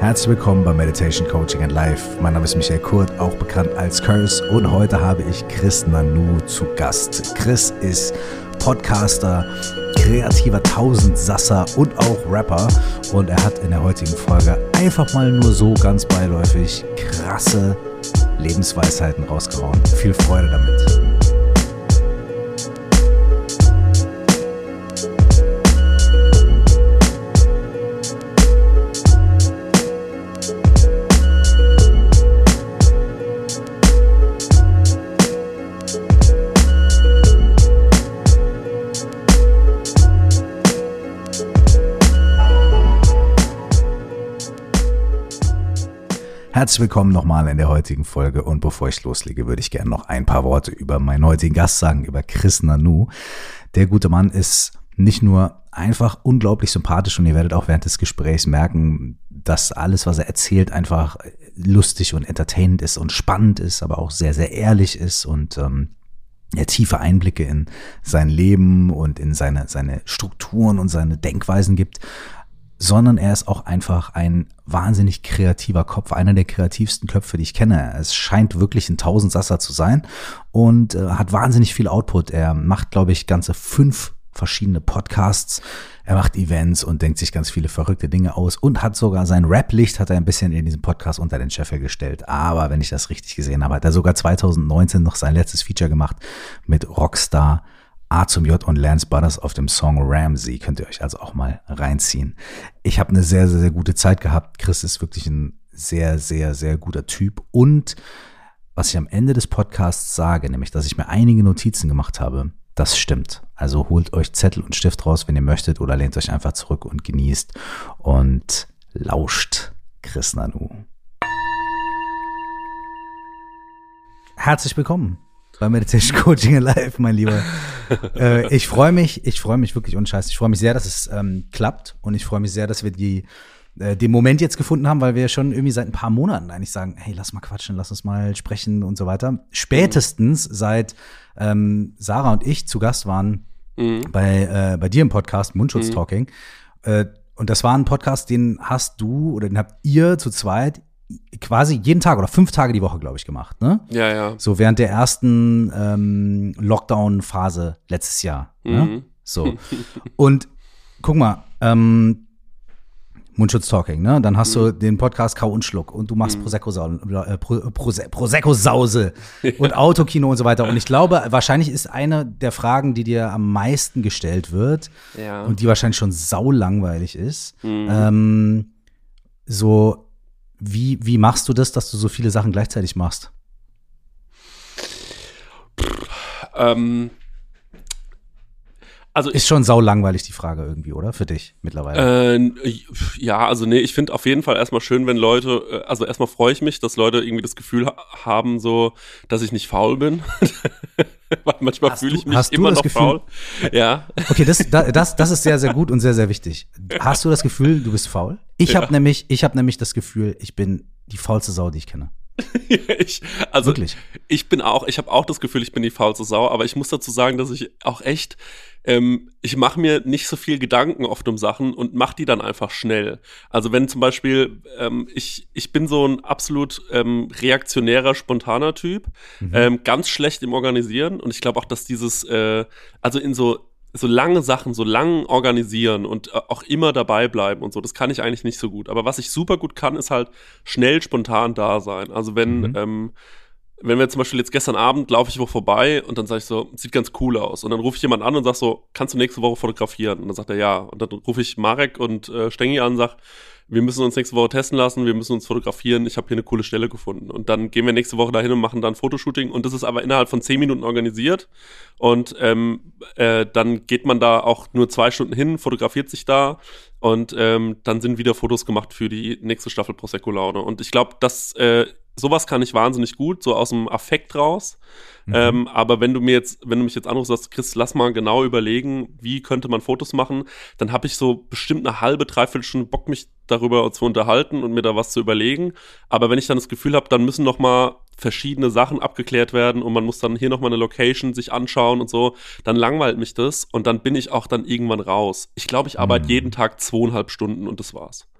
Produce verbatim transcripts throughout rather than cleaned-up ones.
Herzlich willkommen bei Meditation Coaching and Life. Mein Name ist Michael Kurt, auch bekannt als Curse, und heute habe ich Chris Nanu zu Gast. Chris ist Podcaster, kreativer Tausendsasser und auch Rapper, und er hat in der heutigen Folge einfach mal nur so ganz beiläufig krasse Lebensweisheiten rausgehauen. Viel Freude damit. Herzlich willkommen nochmal in der heutigen Folge, und bevor ich loslege, würde ich gerne noch ein paar Worte über meinen heutigen Gast sagen, über Chris Nanu. Der gute Mann ist nicht nur einfach unglaublich sympathisch, und ihr werdet auch während des Gesprächs merken, dass alles, was er erzählt, einfach lustig und entertainend ist und spannend ist, aber auch sehr, sehr ehrlich ist und ähm, er tiefe Einblicke in sein Leben und in seine, seine Strukturen und seine Denkweisen gibt. Sondern er ist auch einfach ein wahnsinnig kreativer Kopf, einer der kreativsten Köpfe, die ich kenne. Es scheint wirklich ein Tausendsasser zu sein und äh, hat wahnsinnig viel Output. Er macht, glaube ich, ganze fünf verschiedene Podcasts. Er macht Events und denkt sich ganz viele verrückte Dinge aus und hat sogar sein Rap-Licht hat er ein bisschen in diesem Podcast unter den Scheffel gestellt. Aber wenn ich das richtig gesehen habe, hat er sogar zwanzig neunzehn noch sein letztes Feature gemacht mit Rockstar A zum J und Lance Butters auf dem Song Ramsey. Könnt ihr euch also auch mal reinziehen. Ich habe eine sehr, sehr, sehr gute Zeit gehabt. Chris ist wirklich ein sehr, sehr, sehr guter Typ. Und was ich am Ende des Podcasts sage, nämlich, dass ich mir einige Notizen gemacht habe, das stimmt. Also holt euch Zettel und Stift raus, wenn ihr möchtet, oder lehnt euch einfach zurück und genießt und lauscht Chris Nanu. Herzlich willkommen bei Meditation Coaching Alive, mein Lieber. äh, ich freue mich, ich freue mich wirklich unscheiß. Ich freue mich sehr, dass es ähm, klappt, und ich freue mich sehr, dass wir die äh, den Moment jetzt gefunden haben, weil wir schon irgendwie seit ein paar Monaten eigentlich sagen, hey, lass mal quatschen, lass uns mal sprechen und so weiter. Spätestens seit ähm, Sarah und ich zu Gast waren mhm. bei äh, bei dir im Podcast Mundschutz mhm. Talking. Äh, und das war ein Podcast, den hast du oder den habt ihr zu zweit quasi jeden Tag oder fünf Tage die Woche, glaube ich, gemacht, ne? Ja, ja. So während der ersten ähm, Lockdown-Phase letztes Jahr. Mhm. Ne? So. Und guck mal, ähm, Mundschutz Talking, ne? Dann hast mhm. du den Podcast Kau und Schluck, und du machst mhm. Prosecco-Sause äh, Pro, Prose, Prosecco-Sause ja. und Autokino und so weiter. Und ich glaube, wahrscheinlich ist eine der Fragen, die dir am meisten gestellt wird ja. und die wahrscheinlich schon saulangweilig ist, mhm. ähm, so Wie, wie machst du das, dass du so viele Sachen gleichzeitig machst? Ähm, also ist schon saulangweilig die Frage irgendwie, oder? Für dich mittlerweile? Äh, ja, also nee, ich finde auf jeden Fall erstmal schön, wenn Leute, also erstmal freue ich mich, dass Leute irgendwie das Gefühl ha- haben, so, dass ich nicht faul bin. Weil manchmal fühle ich mich immer noch Gefühl, faul. Ja. Okay, das, das, das ist sehr, sehr gut und sehr, sehr wichtig. Hast du das Gefühl, du bist faul? Ich ja. habe nämlich, ich habe nämlich das Gefühl, ich bin die faulste Sau, die ich kenne. ich, also Wirklich? Ich bin auch, ich habe auch das Gefühl, ich bin die faulste Sau, aber ich muss dazu sagen, dass ich auch echt, ähm, ich mache mir nicht so viel Gedanken oft um Sachen und mache die dann einfach schnell. Also wenn zum Beispiel, ähm, ich, ich bin so ein absolut ähm, reaktionärer, spontaner Typ, mhm. ähm, ganz schlecht im Organisieren, und ich glaube auch, dass dieses, äh, also in so so lange Sachen, so lang organisieren und auch immer dabei bleiben und so, das kann ich eigentlich nicht so gut. Aber was ich super gut kann, ist halt schnell, spontan da sein. Also wenn, mhm. ähm, wenn wir zum Beispiel jetzt gestern Abend laufe ich wo vorbei und dann sage ich so, sieht ganz cool aus. Und dann rufe ich jemanden an und sage so, kannst du nächste Woche fotografieren? Und dann sagt er ja. Und dann rufe ich Marek und äh, Stengi an und sage, wir müssen uns nächste Woche testen lassen, wir müssen uns fotografieren, ich habe hier eine coole Stelle gefunden. Und dann gehen wir nächste Woche dahin und machen dann Fotoshooting, und das ist aber innerhalb von zehn Minuten organisiert, und ähm, äh, dann geht man da auch nur zwei Stunden hin, fotografiert sich da, und ähm, dann sind wieder Fotos gemacht für die nächste Staffel Prosecco Laune. Und ich glaube, dass äh, sowas kann ich wahnsinnig gut, so aus dem Affekt raus. Mhm. Ähm, aber wenn du mir jetzt, wenn du mich jetzt anrufst, sagst, Chris, lass mal genau überlegen, wie könnte man Fotos machen, dann habe ich so bestimmt eine halbe, dreiviertel Stunde Bock, mich darüber zu unterhalten und mir da was zu überlegen. Aber wenn ich dann das Gefühl habe, dann müssen noch mal verschiedene Sachen abgeklärt werden und man muss dann hier noch mal eine Location sich anschauen und so, dann langweilt mich das und dann bin ich auch dann irgendwann raus. Ich glaube, ich arbeite mhm. jeden Tag zweieinhalb Stunden und das war's.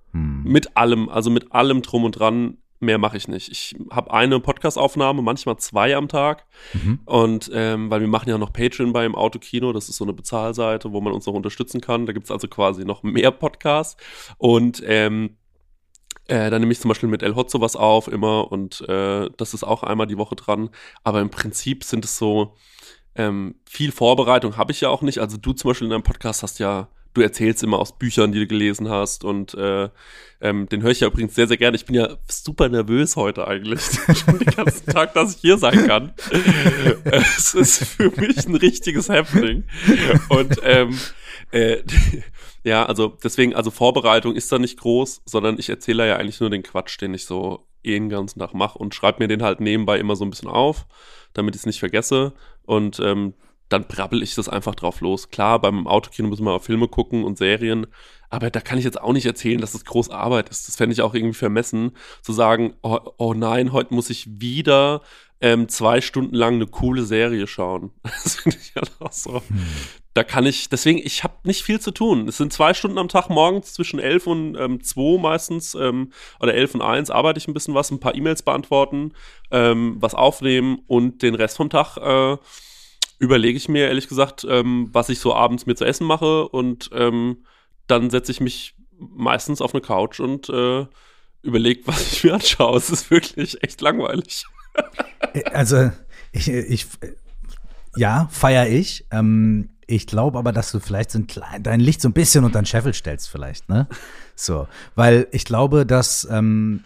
Hm. Mit allem, also mit allem drum und dran. Mehr mache ich nicht. Ich habe eine Podcast-Aufnahme, manchmal zwei am Tag. Mhm. Und ähm, weil wir machen ja noch Patreon beim Autokino, das ist so eine Bezahlseite, wo man uns noch unterstützen kann. Da gibt es also quasi noch mehr Podcasts. Und ähm, äh, dann nehme ich zum Beispiel mit El Hotzo was auf immer und äh, das ist auch einmal die Woche dran. Aber im Prinzip sind es so, ähm, viel Vorbereitung habe ich ja auch nicht. Also du zum Beispiel in deinem Podcast hast ja, du erzählst immer aus Büchern, die du gelesen hast und äh, ähm, den höre ich ja übrigens sehr, sehr gerne. Ich bin ja super nervös heute eigentlich, schon den ganzen Tag, dass ich hier sein kann. Es ist für mich ein richtiges Happening. Und ähm, äh, ja, also deswegen, also Vorbereitung ist da nicht groß, sondern ich erzähle ja eigentlich nur den Quatsch, den ich so eh den ganzen Tag mache und schreibe mir den halt nebenbei immer so ein bisschen auf, damit ich es nicht vergesse und ähm, dann brabbel ich das einfach drauf los. Klar, beim Autokino müssen wir auch Filme gucken und Serien, aber da kann ich jetzt auch nicht erzählen, dass das groß Arbeit ist. Das fände ich auch irgendwie vermessen, zu sagen, oh, oh nein, heute muss ich wieder ähm, zwei Stunden lang eine coole Serie schauen. Das finde ich halt auch so. Hm. Da kann ich, deswegen, ich habe nicht viel zu tun. Es sind zwei Stunden am Tag morgens zwischen elf und ähm, zwei meistens ähm, oder elf und eins arbeite ich ein bisschen was, ein paar E-Mails beantworten, ähm, was aufnehmen und den Rest vom Tag äh, überlege ich mir ehrlich gesagt, ähm, was ich so abends mir zu essen mache und ähm, dann setze ich mich meistens auf eine Couch und äh, überlege, was ich mir anschaue. Es ist wirklich echt langweilig. Also ich, ich ja, feiere ich. Ähm, ich glaube aber, dass du vielleicht so ein klein, dein Licht so ein bisschen unter den Scheffel stellst vielleicht, ne? So, weil ich glaube, dass ähm,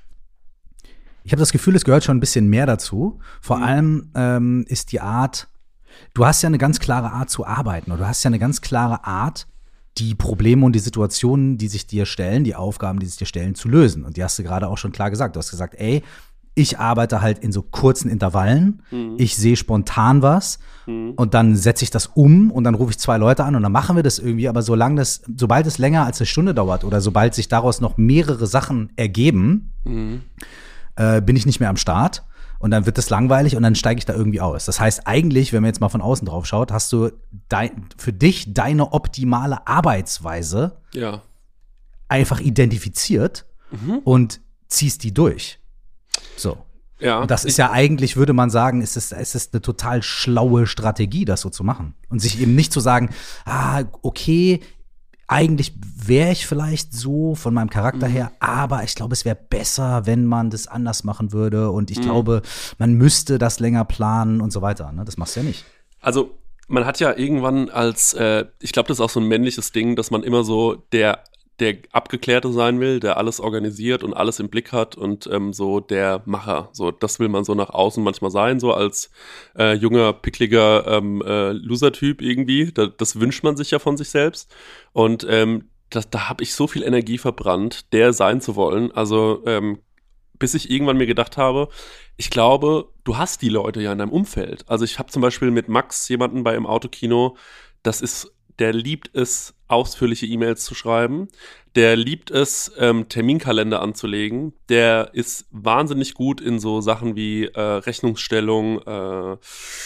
ich habe das Gefühl, es gehört schon ein bisschen mehr dazu. Vor mhm. allem ähm, ist die Art. Du hast ja eine ganz klare Art zu arbeiten oder du hast ja eine ganz klare Art, die Probleme und die Situationen, die sich dir stellen, die Aufgaben, die sich dir stellen, zu lösen. Und die hast du gerade auch schon klar gesagt. Du hast gesagt, ey, ich arbeite halt in so kurzen Intervallen, mhm. ich sehe spontan was mhm. und dann setze ich das um und dann rufe ich zwei Leute an und dann machen wir das irgendwie. Aber solange das, sobald es länger als eine Stunde dauert oder sobald sich daraus noch mehrere Sachen ergeben, mhm. äh, bin ich nicht mehr am Start. Und dann wird das langweilig und dann steige ich da irgendwie aus. Das heißt eigentlich, wenn man jetzt mal von außen drauf schaut, hast du dein, für dich deine optimale Arbeitsweise ja. einfach identifiziert mhm. und ziehst die durch. So. Ja. Und das ist ja eigentlich, würde man sagen, ist es, ist es eine total schlaue Strategie, das so zu machen. Und sich eben nicht zu sagen, ah, okay, eigentlich wäre ich vielleicht so von meinem Charakter mhm. her, aber ich glaube, es wäre besser, wenn man das anders machen würde und ich mhm. glaube, man müsste das länger planen und so weiter. Ne? Das machst du ja nicht. Also man hat ja irgendwann als, äh, ich glaube, das ist auch so ein männliches Ding, dass man immer so der der Abgeklärte sein will, der alles organisiert und alles im Blick hat und ähm, so der Macher. So, das will man so nach außen manchmal sein, so als äh, junger, pickliger ähm, äh, Loser-Typ irgendwie. Da, das wünscht man sich ja von sich selbst. Und ähm, das, da habe ich so viel Energie verbrannt, der sein zu wollen. Also ähm, bis ich irgendwann mir gedacht habe, ich glaube, du hast die Leute ja in deinem Umfeld. Also ich habe zum Beispiel mit Max jemanden bei im Autokino, das ist der liebt es, ausführliche E-Mails zu schreiben. Der liebt es, ähm, Terminkalender anzulegen. Der ist wahnsinnig gut in so Sachen wie äh, Rechnungsstellung. Äh,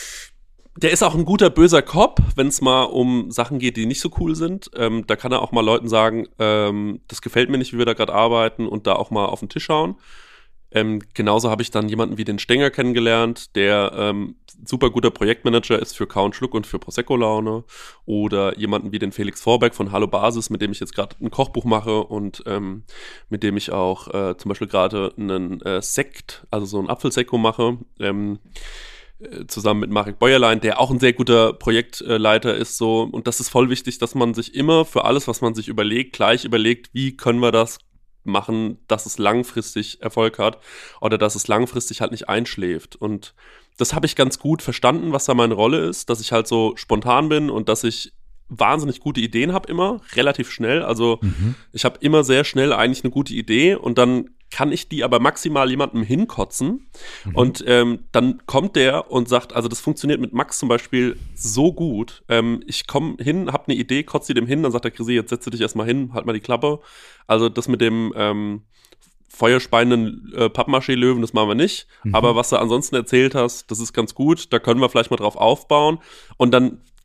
der ist auch ein guter, böser Cop, wenn es mal um Sachen geht, die nicht so cool sind. Ähm, da kann er auch mal Leuten sagen, ähm, das gefällt mir nicht, wie wir da gerade arbeiten und da auch mal auf den Tisch schauen. Ähm, genauso habe ich dann jemanden wie den Stenger kennengelernt, der ähm, super guter Projektmanager ist für Count Schluck und für Prosecco-Laune. Oder jemanden wie den Felix Vorbeck von Hallo Basis, mit dem ich jetzt gerade ein Kochbuch mache und ähm, mit dem ich auch äh, zum Beispiel gerade einen äh, Sekt, also so ein Apfelsekko mache, ähm, äh, zusammen mit Marek Bäuerlein, der auch ein sehr guter Projektleiter ist. So. Und das ist voll wichtig, dass man sich immer für alles, was man sich überlegt, gleich überlegt, wie können wir das machen, dass es langfristig Erfolg hat oder dass es langfristig halt nicht einschläft. Und das habe ich ganz gut verstanden, was da meine Rolle ist, dass ich halt so spontan bin und dass ich wahnsinnig gute Ideen habe immer, relativ schnell. Also mhm. ich habe immer sehr schnell eigentlich eine gute Idee und dann kann ich die aber maximal jemandem hinkotzen mhm. und ähm, dann kommt der und sagt, also das funktioniert mit Max zum Beispiel so gut, ähm, ich komme hin, hab eine Idee, kotze die dem hin, dann sagt der Chrissy, jetzt setze dich erstmal hin, halt mal die Klappe. Also das mit dem ähm, feuerspeienden äh, Pappmaché-Löwen, das machen wir nicht, mhm. aber was du ansonsten erzählt hast, das ist ganz gut, da können wir vielleicht mal drauf aufbauen und dann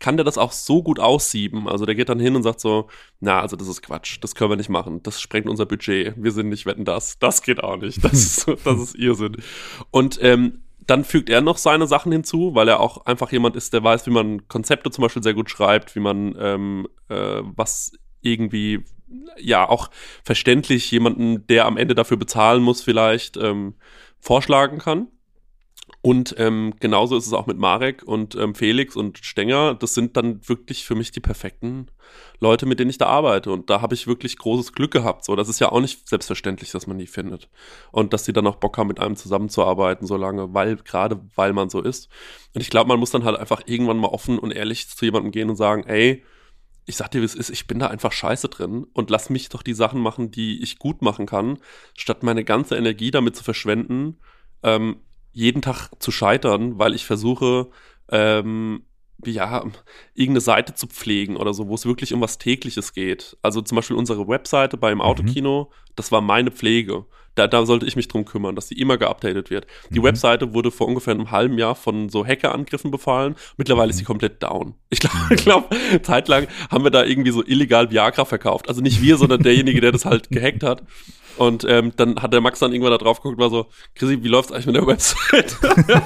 kann der das auch so gut aussieben. Also der geht dann hin und sagt so, na, also das ist Quatsch, das können wir nicht machen, das sprengt unser Budget, wir sind nicht Wetten, das, das geht auch nicht, das ist, das ist Irrsinn. Und ähm, dann fügt er noch seine Sachen hinzu, weil er auch einfach jemand ist, der weiß, wie man Konzepte zum Beispiel sehr gut schreibt, wie man ähm, äh, was irgendwie, ja, auch verständlich jemanden, der am Ende dafür bezahlen muss, vielleicht ähm, vorschlagen kann. Und ähm, genauso ist es auch mit Marek und ähm, Felix und Stenger. Das sind dann wirklich für mich die perfekten Leute, mit denen ich da arbeite. Und da habe ich wirklich großes Glück gehabt. So, das ist ja auch nicht selbstverständlich, dass man die findet. Und dass die dann auch Bock haben, mit einem zusammenzuarbeiten, so lange, weil, gerade weil man so ist. Und ich glaube, man muss dann halt einfach irgendwann mal offen und ehrlich zu jemandem gehen und sagen, ey, ich sag dir, wie es ist, ich bin da einfach scheiße drin und lass mich doch die Sachen machen, die ich gut machen kann, statt meine ganze Energie damit zu verschwenden, ähm, jeden Tag zu scheitern, weil ich versuche, ähm, ja, irgendeine Seite zu pflegen oder so, wo es wirklich um was Tägliches geht. Also zum Beispiel unsere Webseite beim Autokino, mhm. das war meine Pflege. Da, da sollte ich mich drum kümmern, dass die immer geupdatet wird. Die mhm. Webseite wurde vor ungefähr einem halben Jahr von so Hackerangriffen befallen. Mittlerweile mhm. ist sie komplett down. Ich glaube, ich glaub, zeitlang haben wir da irgendwie so illegal Viagra verkauft. Also nicht wir, sondern derjenige, der das halt gehackt hat. Und ähm, dann hat der Max dann irgendwann da drauf geguckt und war so, Chrissy, wie läuft's eigentlich mit der Website?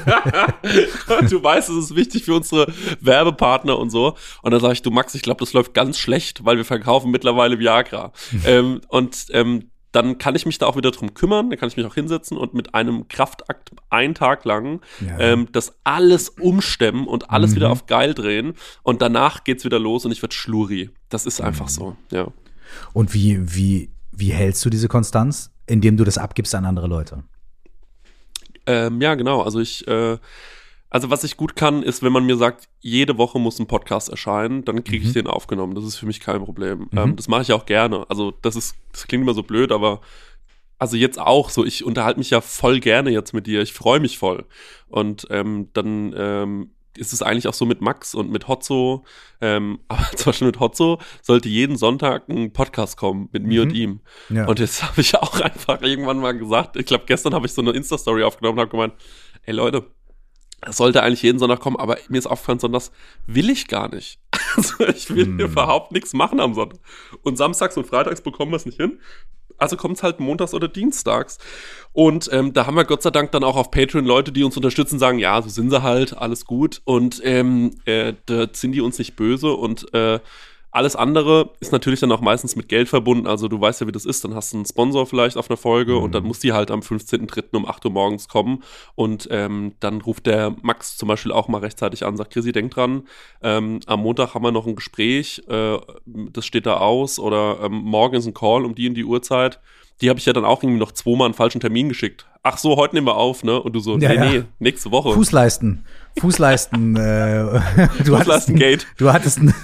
Du weißt, es ist wichtig für unsere Werbepartner und so. Und dann sage ich, du Max, ich glaube, das läuft ganz schlecht, weil wir verkaufen mittlerweile Viagra. ähm, und ähm, dann kann ich mich da auch wieder drum kümmern, dann kann ich mich auch hinsetzen und mit einem Kraftakt einen Tag lang ja. ähm, das alles umstemmen und alles mhm. wieder auf geil drehen. Und danach geht's wieder los und ich werd schluri. Das ist einfach mhm. so, ja. Und wie, wie Wie hältst du diese Konstanz, indem du das abgibst an andere Leute? Ähm, ja, genau. Also ich, äh, also was ich gut kann, ist, wenn man mir sagt, jede Woche muss ein Podcast erscheinen, dann kriege ich mhm. den aufgenommen. Das ist für mich kein Problem. Mhm. Ähm, das mache ich auch gerne. Also das ist, das klingt immer so blöd, aber also jetzt auch so, ich unterhalte mich ja voll gerne jetzt mit dir. Ich freue mich voll. Und ähm, dann ähm, ist es eigentlich auch so mit Max und mit Hotzo, ähm, aber zum Beispiel mit Hotzo sollte jeden Sonntag ein Podcast kommen mit mir mhm. und ihm. Ja. Und jetzt habe ich auch einfach irgendwann mal gesagt, ich glaube gestern habe ich so eine Insta-Story aufgenommen und habe gemeint, ey Leute, das sollte eigentlich jeden Sonntag kommen, aber mir ist aufgefallen, Sonntags will ich gar nicht. Also ich will mhm. überhaupt nichts machen am Sonntag. Und samstags und freitags bekommen wir es nicht hin. Also kommt es halt montags oder dienstags. Und ähm, da haben wir Gott sei Dank dann auch auf Patreon Leute, die uns unterstützen, sagen, ja, so sind sie halt, alles gut. Und ähm, äh, da sind die uns nicht böse. Und äh, alles andere ist natürlich dann auch meistens mit Geld verbunden. Also du weißt ja, wie das ist. Dann hast du einen Sponsor vielleicht auf einer Folge mhm. und dann muss die halt am fünfzehnten dritten um acht Uhr morgens kommen. Und ähm, dann ruft der Max zum Beispiel auch mal rechtzeitig an, sagt, Chrissy, denk dran, ähm, am Montag haben wir noch ein Gespräch, äh, das steht da aus. Oder ähm, morgen ist ein Call um die und die Uhrzeit. Die habe ich ja dann auch irgendwie noch zweimal einen falschen Termin geschickt. Ach so, heute nehmen wir auf, ne? Und du so, ja, nee, ja. nee, nächste Woche. Fußleisten. Fußleisten. äh, du Fußleistengate. Du hattest ein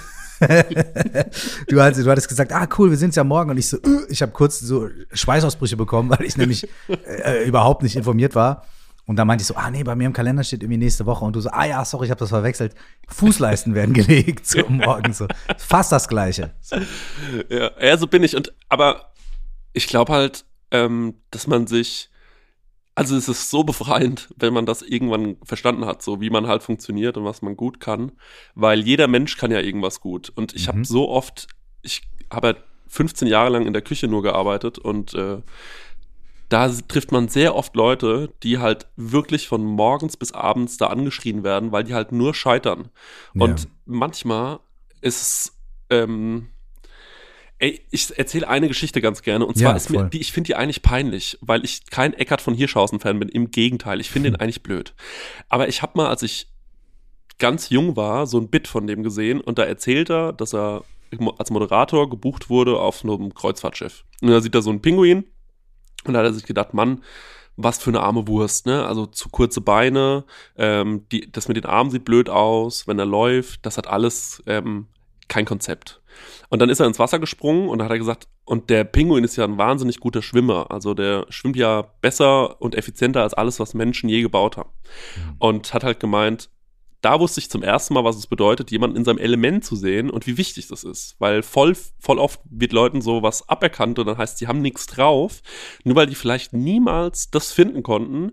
du, hast, du hattest gesagt, ah cool, wir sind's ja morgen. Und ich so, uh, ich habe kurz so Schweißausbrüche bekommen, weil ich nämlich äh, überhaupt nicht informiert war. Und dann meinte ich so, ah nee, bei mir im Kalender steht irgendwie nächste Woche. Und du so, ah ja, sorry, ich habe das verwechselt. Fußleisten werden gelegt so morgen so. Fast das Gleiche. So. Ja, ja, so bin ich. Und aber ich glaube halt, ähm, dass man sich, also es ist so befreiend, wenn man das irgendwann verstanden hat, so wie man halt funktioniert und was man gut kann, weil jeder Mensch kann ja irgendwas gut. Und ich mhm. habe so oft, ich habe halt fünfzehn Jahre lang in der Küche nur gearbeitet und äh, da trifft man sehr oft Leute, die halt wirklich von morgens bis abends da angeschrien werden, weil die halt nur scheitern. Ja. Und manchmal ist es, ähm, ey, ich erzähle eine Geschichte ganz gerne und zwar ja, ist mir die, ich finde die eigentlich peinlich, weil ich kein Eckart von Hirschhausen-Fan bin, im Gegenteil, ich finde ihn eigentlich blöd. Aber ich habe mal, als ich ganz jung war, so ein Bit von dem gesehen und da erzählt er, dass er als Moderator gebucht wurde auf einem Kreuzfahrtschiff. Und da sieht er so einen Pinguin und da hat er sich gedacht, Mann, was für eine arme Wurst, ne? Also zu kurze Beine, ähm, die, das mit den Armen sieht blöd aus, wenn er läuft, das hat alles ähm, kein Konzept. Und dann ist er ins Wasser gesprungen und dann hat er gesagt, und der Pinguin ist ja ein wahnsinnig guter Schwimmer. Also der schwimmt ja besser und effizienter als alles, was Menschen je gebaut haben. Mhm. Und hat halt gemeint, da wusste ich zum ersten Mal, was es bedeutet, jemanden in seinem Element zu sehen und wie wichtig das ist. Weil voll, voll oft wird Leuten so was aberkannt und dann heißt, sie haben nichts drauf. Nur weil die vielleicht niemals das finden konnten,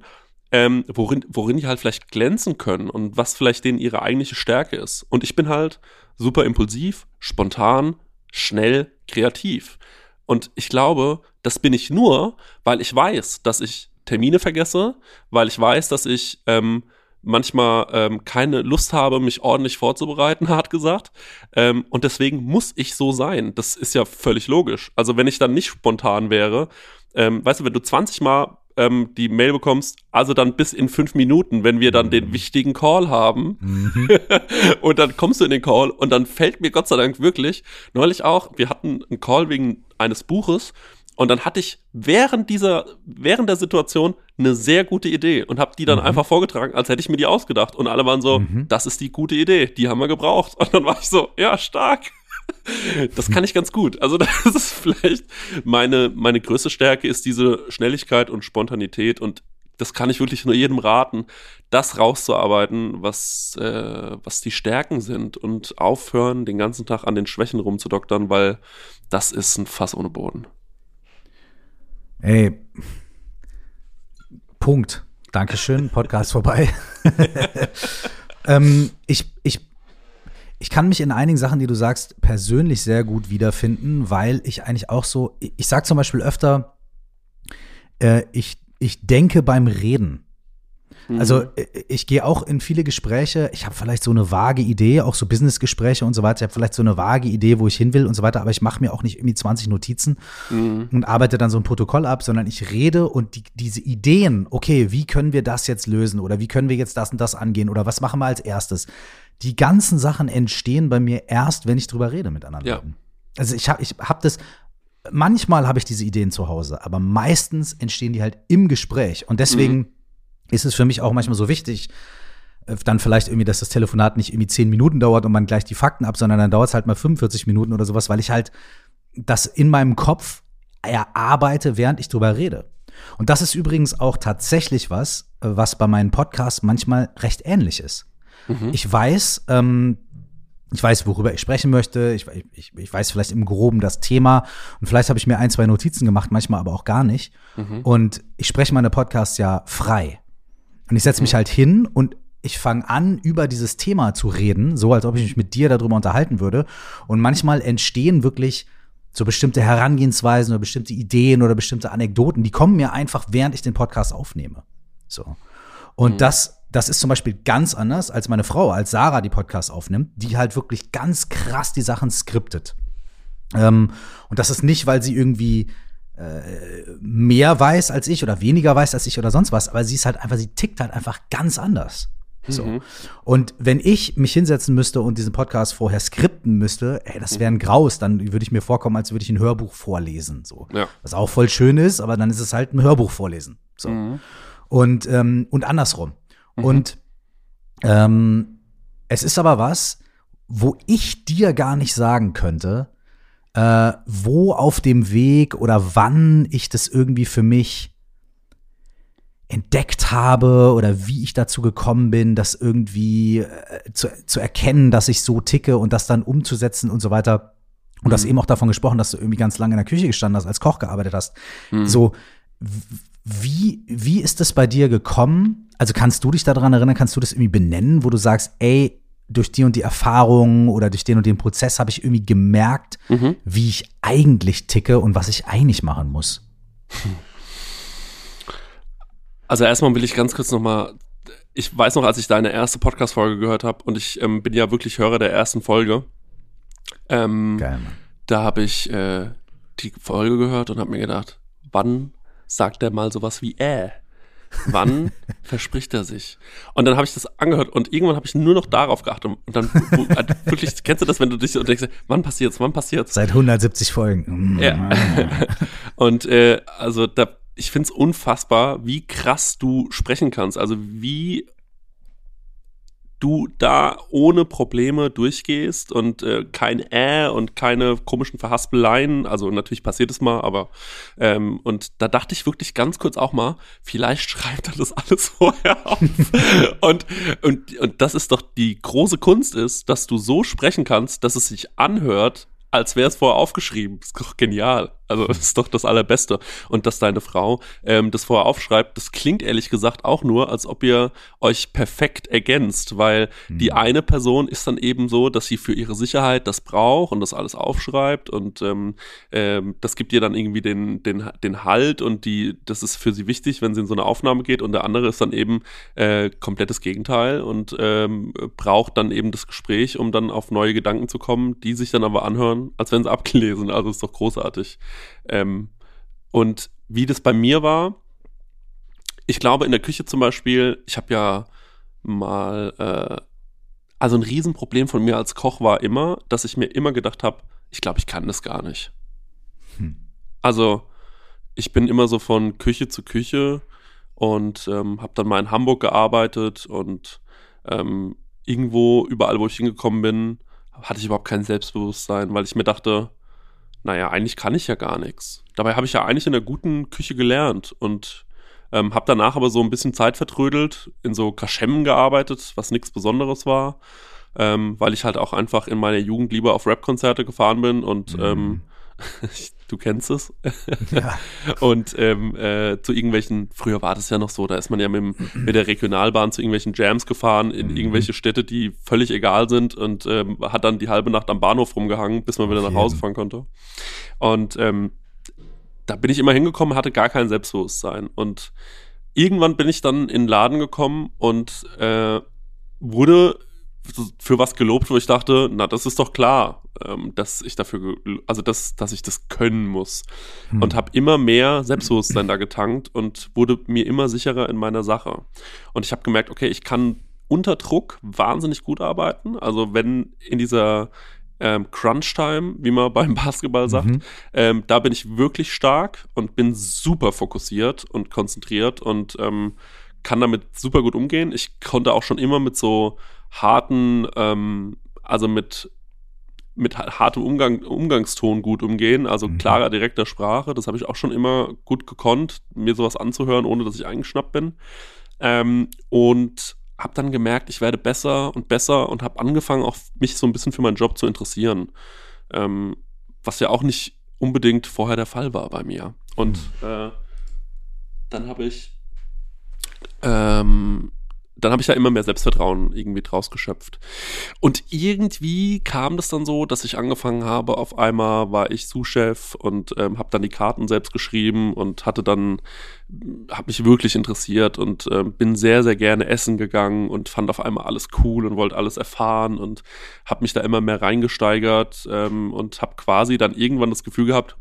ähm, worin, worin die halt vielleicht glänzen können und was vielleicht denen ihre eigentliche Stärke ist. Und ich bin halt super impulsiv, spontan, schnell, kreativ. Und ich glaube, das bin ich nur, weil ich weiß, dass ich Termine vergesse, weil ich weiß, dass ich ähm, manchmal ähm, keine Lust habe, mich ordentlich vorzubereiten, hart gesagt. Ähm, und deswegen muss ich so sein. Das ist ja völlig logisch. Also wenn ich dann nicht spontan wäre, ähm, weißt du, wenn du zwanzig Mal ähm, die Mail bekommst, also dann bis in fünf Minuten, wenn wir dann mhm. den wichtigen Call haben. Mhm. Und dann kommst du in den Call und dann fällt mir Gott sei Dank wirklich, neulich auch, wir hatten einen Call wegen eines Buches und dann hatte ich während dieser, während der Situation eine sehr gute Idee und habe die dann mhm. einfach vorgetragen, als hätte ich mir die ausgedacht. Und alle waren so, mhm. das ist die gute Idee, die haben wir gebraucht. Und dann war ich so, ja, stark. Das kann ich ganz gut. Also das ist vielleicht meine, meine größte Stärke ist diese Schnelligkeit und Spontanität und das kann ich wirklich nur jedem raten, das rauszuarbeiten, was, äh, was die Stärken sind und aufhören, den ganzen Tag an den Schwächen rumzudoktern, weil das ist ein Fass ohne Boden. Ey, Punkt. Dankeschön, Podcast vorbei. ähm, ich, ich Ich kann mich in einigen Sachen, die du sagst, persönlich sehr gut wiederfinden, weil ich eigentlich auch so, ich sage zum Beispiel öfter, äh, ich, ich denke beim Reden. Mhm. Also ich gehe auch in viele Gespräche, ich habe vielleicht so eine vage Idee, auch so Businessgespräche und so weiter, ich habe vielleicht so eine vage Idee, wo ich hin will und so weiter, aber ich mache mir auch nicht irgendwie zwanzig Notizen mhm. und arbeite dann so ein Protokoll ab, sondern ich rede und die, diese Ideen, okay, wie können wir das jetzt lösen oder wie können wir jetzt das und das angehen oder was machen wir als erstes? Die ganzen Sachen entstehen bei mir erst, wenn ich drüber rede mit anderen ja. Leuten. Also ich habe ich hab das, manchmal habe ich diese Ideen zu Hause, aber meistens entstehen die halt im Gespräch. Und deswegen mhm. ist es für mich auch manchmal so wichtig, dann vielleicht irgendwie, dass das Telefonat nicht irgendwie zehn Minuten dauert und man gleich die Fakten ab, sondern dann dauert es halt mal fünfundvierzig Minuten oder sowas, weil ich halt das in meinem Kopf erarbeite, während ich drüber rede. Und das ist übrigens auch tatsächlich was, was bei meinen Podcasts manchmal recht ähnlich ist. Mhm. Ich weiß, ähm, ich weiß, worüber ich sprechen möchte. Ich, ich, ich weiß vielleicht im Groben das Thema. Und vielleicht habe ich mir ein, zwei Notizen gemacht, manchmal aber auch gar nicht. Mhm. Und ich spreche meine Podcasts ja frei. Und ich setze mich mhm. halt hin und ich fange an, über dieses Thema zu reden, so als ob ich mich mit dir darüber unterhalten würde. Und manchmal entstehen wirklich so bestimmte Herangehensweisen oder bestimmte Ideen oder bestimmte Anekdoten, die kommen mir einfach, während ich den Podcast aufnehme. So. Und mhm. das Das ist zum Beispiel ganz anders als meine Frau, als Sarah die Podcasts aufnimmt, die halt wirklich ganz krass die Sachen skriptet. Ähm, und das ist nicht, weil sie irgendwie äh, mehr weiß als ich oder weniger weiß als ich oder sonst was, aber sie ist halt einfach, sie tickt halt einfach ganz anders. So. Mhm. Und wenn ich mich hinsetzen müsste und diesen Podcast vorher skripten müsste, ey, das wäre ein Graus, dann würde ich mir vorkommen, als würde ich ein Hörbuch vorlesen. So. Ja. Was auch voll schön ist, aber dann ist es halt ein Hörbuch vorlesen. So. Mhm. Und, ähm, und andersrum. Mhm. Und ähm, es ist aber was, wo ich dir gar nicht sagen könnte, äh, wo auf dem Weg oder wann ich das irgendwie für mich entdeckt habe oder wie ich dazu gekommen bin, das irgendwie äh, zu, zu erkennen, dass ich so ticke und das dann umzusetzen und so weiter. Und mhm. du hast eben auch davon gesprochen, dass du irgendwie ganz lange in der Küche gestanden hast, als Koch gearbeitet hast. Mhm. So, wie, wie ist das bei dir gekommen? Also kannst du dich daran erinnern, kannst du das irgendwie benennen, wo du sagst, ey, durch die und die Erfahrung oder durch den und den Prozess habe ich irgendwie gemerkt, mhm. wie ich eigentlich ticke und was ich eigentlich machen muss? Also erstmal will ich ganz kurz noch mal, ich weiß noch, als ich deine erste Podcast-Folge gehört habe und ich ähm, bin ja wirklich Hörer der ersten Folge. Ähm, Geil, Mann. Da habe ich äh, die Folge gehört und habe mir gedacht, wann sagt er mal sowas wie äh? Wann verspricht er sich? Und dann habe ich das angehört und irgendwann habe ich nur noch darauf geachtet. Und dann wirklich, kennst du das, wenn du dich und denkst, wann passiert's, wann passiert's? Seit hundertsiebzig Folgen. Ja. Und äh, also da, ich finde es unfassbar, wie krass du sprechen kannst. Also wie du da ohne Probleme durchgehst und äh, kein Äh und keine komischen Verhaspeleien, also natürlich passiert es mal, aber ähm, und da dachte ich wirklich ganz kurz auch mal, vielleicht schreibt er das alles vorher auf. und, und, und das ist doch die große Kunst ist, dass du so sprechen kannst, dass es sich anhört, als wäre es vorher aufgeschrieben. Das ist doch genial. Also das ist doch das Allerbeste. Und dass deine Frau ähm, das vorher aufschreibt, das klingt ehrlich gesagt auch nur, als ob ihr euch perfekt ergänzt, weil mhm. die eine Person ist dann eben so, dass sie für ihre Sicherheit das braucht und das alles aufschreibt und ähm, ähm, das gibt ihr dann irgendwie den, den, den Halt und die, das ist für sie wichtig, wenn sie in so eine Aufnahme geht, und der andere ist dann eben äh, komplettes Gegenteil und ähm, braucht dann eben das Gespräch, um dann auf neue Gedanken zu kommen, die sich dann aber anhören, als wenn sie abgelesen. Also ist doch großartig. Ähm, und wie das bei mir war, ich glaube in der Küche zum Beispiel, ich habe ja mal, äh, also ein Riesenproblem von mir als Koch war immer, dass ich mir immer gedacht habe, ich glaube, ich kann das gar nicht. Hm. Also ich bin immer so von Küche zu Küche und ähm, habe dann mal in Hamburg gearbeitet und ähm, irgendwo, überall, wo ich hingekommen bin, hatte ich überhaupt kein Selbstbewusstsein, weil ich mir dachte, naja, eigentlich kann ich ja gar nichts. Dabei habe ich ja eigentlich in einer guten Küche gelernt und ähm, habe danach aber so ein bisschen Zeit vertrödelt, in so Kaschemmen gearbeitet, was nichts Besonderes war, ähm, weil ich halt auch einfach in meiner Jugend lieber auf Rap-Konzerte gefahren bin und mhm. ähm, du kennst es. Ja. Und ähm, äh, zu irgendwelchen, früher war das ja noch so, da ist man ja mit, mit der Regionalbahn zu irgendwelchen Jams gefahren in mhm. irgendwelche Städte, die völlig egal sind und ähm, hat dann die halbe Nacht am Bahnhof rumgehangen, bis man wieder nach Hause fahren konnte. Und ähm, da bin ich immer hingekommen, hatte gar kein Selbstbewusstsein. Und irgendwann bin ich dann in den Laden gekommen und äh, wurde für was gelobt, wo ich dachte, na, das ist doch klar, ähm, dass ich dafür, also dass, dass ich das können muss. Hm. Und habe immer mehr Selbstbewusstsein da getankt und wurde mir immer sicherer in meiner Sache. Und ich habe gemerkt, okay, ich kann unter Druck wahnsinnig gut arbeiten. Also wenn in dieser ähm, Crunch-Time, wie man beim Basketball sagt, mhm. ähm, da bin ich wirklich stark und bin super fokussiert und konzentriert und ähm, kann damit super gut umgehen. Ich konnte auch schon immer mit so harten, ähm, also mit, mit hartem Umgang, Umgangston gut umgehen, also mhm. klarer, direkter Sprache. Das habe ich auch schon immer gut gekonnt, mir sowas anzuhören, ohne dass ich eingeschnappt bin. Ähm, und habe dann gemerkt, ich werde besser und besser und habe angefangen, auch mich so ein bisschen für meinen Job zu interessieren. Ähm, was ja auch nicht unbedingt vorher der Fall war bei mir. Und mhm. äh, dann habe ich ähm, dann habe ich da immer mehr Selbstvertrauen irgendwie draus geschöpft. Und irgendwie kam das dann so, dass ich angefangen habe, auf einmal war ich Sous-Chef und ähm, habe dann die Karten selbst geschrieben und hatte dann, habe mich wirklich interessiert und ähm, bin sehr, sehr gerne essen gegangen und fand auf einmal alles cool und wollte alles erfahren und habe mich da immer mehr reingesteigert ähm, und habe quasi dann irgendwann das Gefühl gehabt,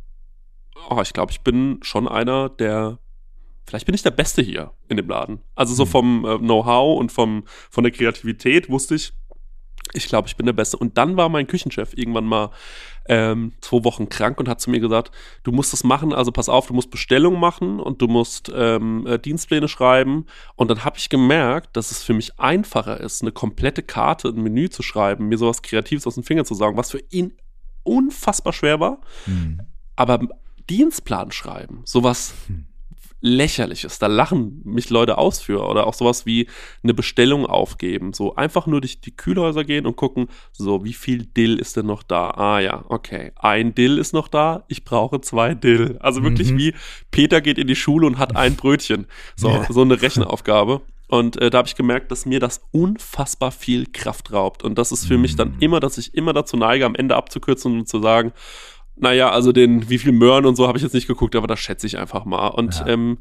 oh, ich glaube, ich bin schon einer, der vielleicht bin ich der Beste hier in dem Laden. Also so vom äh, Know-how und vom, von der Kreativität wusste ich, ich glaube, ich bin der Beste. Und dann war mein Küchenchef irgendwann mal ähm, zwei Wochen krank und hat zu mir gesagt, du musst das machen, also pass auf, du musst Bestellungen machen und du musst ähm, äh, Dienstpläne schreiben. Und dann habe ich gemerkt, dass es für mich einfacher ist, eine komplette Karte, ein Menü zu schreiben, mir sowas Kreatives aus den Fingern zu saugen, was für ihn unfassbar schwer war. Mhm. Aber Dienstplan schreiben, sowas mhm. Lächerliches, da lachen mich Leute aus für, oder auch sowas wie eine Bestellung aufgeben, so einfach nur durch die Kühlhäuser gehen und gucken, so wie viel Dill ist denn noch da? Ah ja, okay, ein Dill ist noch da, ich brauche zwei Dill. Also wirklich mhm. wie Peter geht in die Schule und hat ein Brötchen, so, ja. so eine Rechenaufgabe. Und äh, da habe ich gemerkt, dass mir das unfassbar viel Kraft raubt und das ist für mhm. mich dann immer, dass ich immer dazu neige, am Ende abzukürzen und zu sagen, naja, also den, wie viel Möhren und so habe ich jetzt nicht geguckt, aber das schätze ich einfach mal. Und ja. ähm,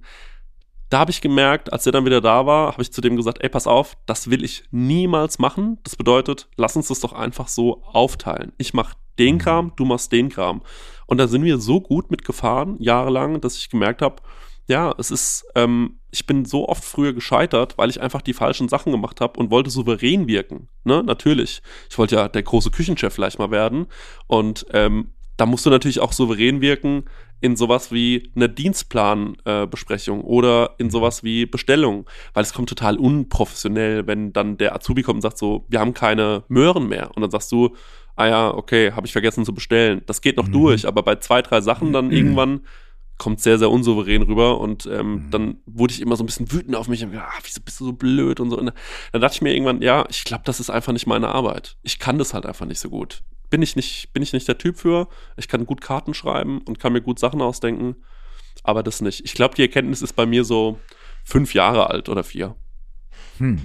da habe ich gemerkt, als der dann wieder da war, habe ich zu dem gesagt, ey, pass auf, das will ich niemals machen. Das bedeutet, lass uns das doch einfach so aufteilen. Ich mache den mhm. Kram, du machst den Kram. Und da sind wir so gut mitgefahren, jahrelang, dass ich gemerkt habe, ja, es ist, ähm, ich bin so oft früher gescheitert, weil ich einfach die falschen Sachen gemacht habe und wollte souverän wirken. Ne, natürlich. Ich wollte ja der große Küchenchef vielleicht mal werden. Und ähm, da musst du natürlich auch souverän wirken in sowas wie eine Dienstplanbesprechung äh, oder in sowas wie Bestellung, weil es kommt total unprofessionell, wenn dann der Azubi kommt und sagt so, wir haben keine Möhren mehr und dann sagst du, ah ja, okay, habe ich vergessen zu bestellen. Das geht noch mhm. durch, aber bei zwei, drei Sachen dann mhm. irgendwann kommt sehr, sehr unsouverän rüber und ähm, Mhm. dann wurde ich immer so ein bisschen wütend auf mich und gedacht, ah, wieso bist du so blöd und so. Und dann dachte ich mir irgendwann, ja, ich glaube, das ist einfach nicht meine Arbeit. Ich kann das halt einfach nicht so gut. Bin ich nicht, bin ich nicht der Typ für. Ich kann gut Karten schreiben und kann mir gut Sachen ausdenken, aber das nicht. Ich glaube, die Erkenntnis ist bei mir so fünf Jahre alt oder vier. Hm.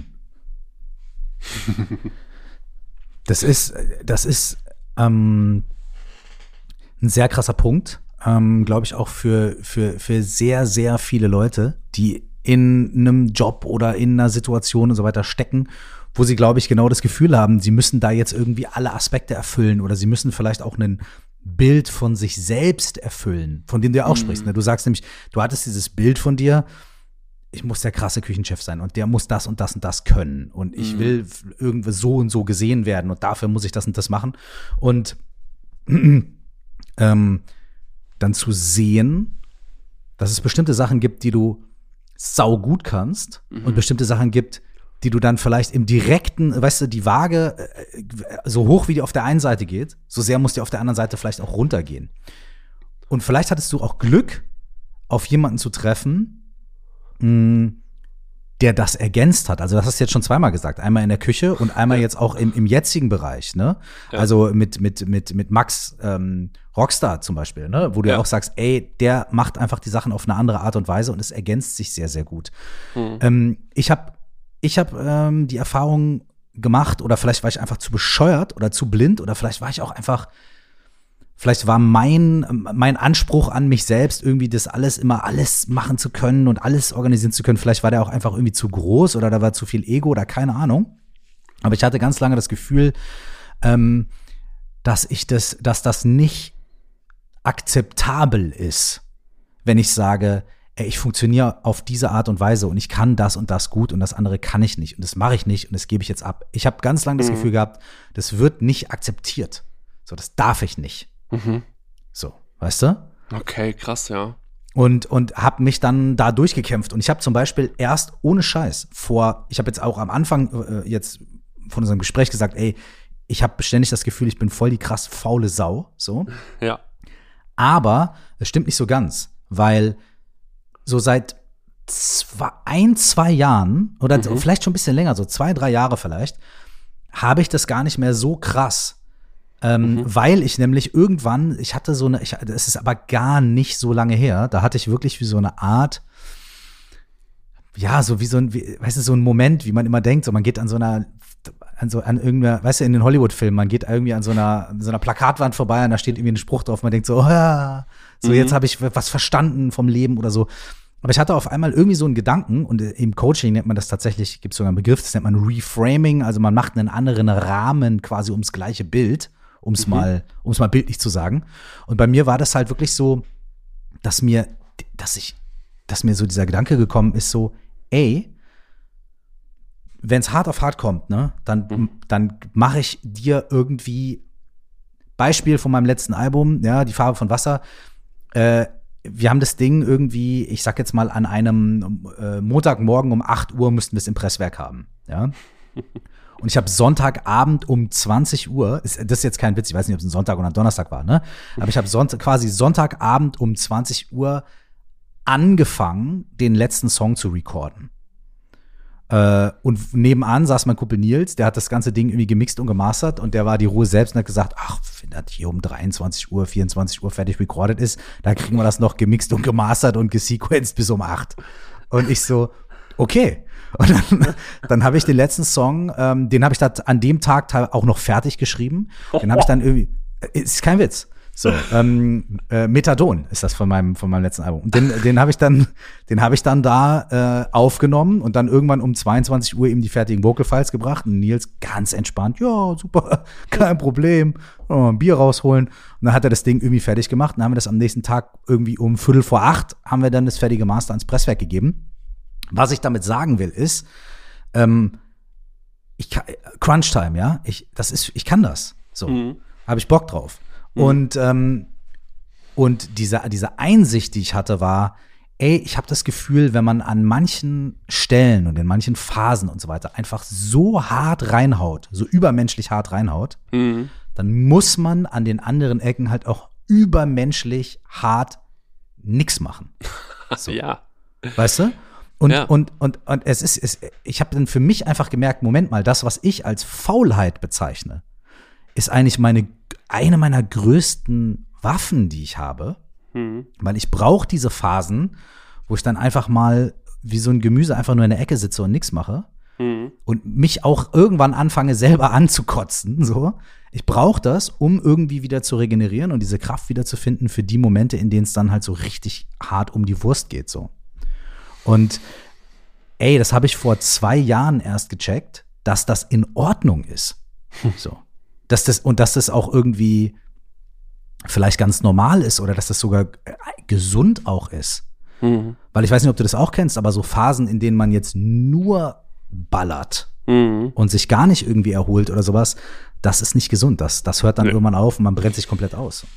Das ist, das ist ähm, ein sehr krasser Punkt, ähm, glaube ich auch für, für, für sehr, sehr viele Leute, die in einem Job oder in einer Situation und so weiter stecken, wo sie, glaube ich, genau das Gefühl haben, sie müssen da jetzt irgendwie alle Aspekte erfüllen oder sie müssen vielleicht auch ein Bild von sich selbst erfüllen, von dem du ja auch Mhm. sprichst. Ne? Du sagst nämlich, du hattest dieses Bild von dir, ich muss der krasse Küchenchef sein und der muss das und das und das können und ich Mhm. will f- irgendwie so und so gesehen werden und dafür muss ich das und das machen und ähm, dann zu sehen, dass es bestimmte Sachen gibt, die du saugut kannst Mhm. und bestimmte Sachen gibt, die du dann vielleicht im direkten, weißt du, die Waage äh, so hoch wie die auf der einen Seite geht, so sehr muss die auf der anderen Seite vielleicht auch runtergehen. Und vielleicht hattest du auch Glück, auf jemanden zu treffen, mh, der das ergänzt hat. Also das hast du jetzt schon zweimal gesagt. Einmal in der Küche und einmal Ja. jetzt auch im, im jetzigen Bereich, ne? Ja. Also mit, mit, mit, mit Max ähm, Rockstar zum Beispiel, ne? Wo du ja Ja. auch sagst, ey, der macht einfach die Sachen auf eine andere Art und Weise und es ergänzt sich sehr, sehr gut. Mhm. Ähm, ich habe ich hab, ähm, die Erfahrung gemacht, oder vielleicht war ich einfach zu bescheuert oder zu blind, oder vielleicht war ich auch einfach, vielleicht war mein, mein Anspruch an mich selbst, irgendwie das alles immer alles machen zu können und alles organisieren zu können. Vielleicht war der auch einfach irgendwie zu groß oder da war zu viel Ego oder keine Ahnung. Aber ich hatte ganz lange das Gefühl, ähm, dass ich das, dass das nicht akzeptabel ist, wenn ich sage, ey, ich funktioniere auf diese Art und Weise und ich kann das und das gut und das andere kann ich nicht und das mache ich nicht und das gebe ich jetzt ab. Ich habe ganz lange das Mhm. Gefühl gehabt, das wird nicht akzeptiert. So, das darf ich nicht. Mhm. So, weißt du? Okay, krass, ja. Und, und habe mich dann da durchgekämpft. Und ich habe zum Beispiel erst ohne Scheiß vor, ich habe jetzt auch am Anfang äh, jetzt von unserem Gespräch gesagt, ey, ich habe ständig das Gefühl, ich bin voll die krass faule Sau. So. Ja. Aber es stimmt nicht so ganz, weil so seit zwei, ein, zwei Jahren oder Mhm. vielleicht schon ein bisschen länger, so zwei, drei Jahre vielleicht, habe ich das gar nicht mehr so krass. Ähm, Mhm. Weil ich nämlich irgendwann, ich hatte so eine, ich, das ist aber gar nicht so lange her, da hatte ich wirklich wie so eine Art, ja, so wie so ein, wie, weißt du, so ein Moment, wie man immer denkt, so man geht an so einer, an so, an irgendeiner, weißt du, in den Hollywood-Filmen, man geht irgendwie an so einer, an so einer Plakatwand vorbei und da steht irgendwie ein Spruch drauf, man denkt so, oh, ja, so Mhm. jetzt habe ich was verstanden vom Leben oder so. Aber ich hatte auf einmal irgendwie so einen Gedanken und im Coaching nennt man das tatsächlich, gibt es sogar einen Begriff, das nennt man Reframing, also man macht einen anderen Rahmen quasi ums gleiche Bild, um es Mhm. mal, um es mal bildlich zu sagen. Und bei mir war das halt wirklich so, dass mir, dass ich, dass mir so dieser Gedanke gekommen ist, so, ey, wenn es hart auf hart kommt, ne, dann, Mhm. dann mache ich dir irgendwie Beispiel von meinem letzten Album, ja, Die Farbe von Wasser. Äh, wir haben das Ding irgendwie, ich sag jetzt mal, an einem äh, Montagmorgen um acht Uhr müssten wir es im Presswerk haben, ja. Und ich habe Sonntagabend um zwanzig Uhr, ist, das ist jetzt kein Witz, ich weiß nicht, ob es ein Sonntag oder ein Donnerstag war, ne? Aber ich habe Sonntag, quasi Sonntagabend um zwanzig Uhr angefangen, den letzten Song zu recorden. Äh, und nebenan saß mein Kumpel Nils, der hat das ganze Ding irgendwie gemixt und gemastert und der war die Ruhe selbst und hat gesagt, ach, wenn das hier um dreiundzwanzig Uhr, vierundzwanzig Uhr fertig recorded ist, da kriegen wir das noch gemixt und gemastert und gesequenced bis um acht. Und ich so, okay. Und dann, dann habe ich den letzten Song, ähm, den habe ich da an dem Tag auch noch fertig geschrieben. Den habe ich dann irgendwie, äh, ist kein Witz. So, ähm, äh, Methadon ist das von meinem von meinem letzten Album. Und den den habe ich dann den habe ich dann da äh, aufgenommen und dann irgendwann um zweiundzwanzig Uhr eben die fertigen Vocal Files gebracht und Nils ganz entspannt, ja, super, kein Problem, mal ein Bier rausholen. Und dann hat er das Ding irgendwie fertig gemacht und dann haben wir das am nächsten Tag irgendwie um Viertel vor acht haben wir dann das fertige Master ans Presswerk gegeben. Was ich damit sagen will ist, ähm, ich kann, Crunch Time, ja, ich das ist ich kann das, so, Mhm. habe ich Bock drauf. Und, ähm, und diese, diese Einsicht, die ich hatte, war, ey, ich habe das Gefühl, wenn man an manchen Stellen und in manchen Phasen und so weiter einfach so hart reinhaut, so übermenschlich hart reinhaut, Mhm. dann muss man an den anderen Ecken halt auch übermenschlich hart nix machen. So. Ja. Weißt du? Und, ja. und, und, und es ist, es, ich habe dann für mich einfach gemerkt, Moment mal, das, was ich als Faulheit bezeichne, ist eigentlich meine, eine meiner größten Waffen, die ich habe. Mhm. Weil ich brauche diese Phasen, wo ich dann einfach mal wie so ein Gemüse einfach nur in der Ecke sitze und nichts mache. Mhm. Und mich auch irgendwann anfange, selber anzukotzen. So. Ich brauche das, um irgendwie wieder zu regenerieren und diese Kraft wieder zu finden für die Momente, in denen es dann halt so richtig hart um die Wurst geht. So. Und ey, das habe ich vor zwei Jahren erst gecheckt, dass das in Ordnung ist. So. Dass das, und dass das auch irgendwie vielleicht ganz normal ist oder dass das sogar gesund auch ist. Mhm. Weil ich weiß nicht, ob du das auch kennst, aber so Phasen, in denen man jetzt nur ballert mhm. und sich gar nicht irgendwie erholt oder sowas, das ist nicht gesund. Das, das hört dann nee. irgendwann auf und man brennt sich komplett aus.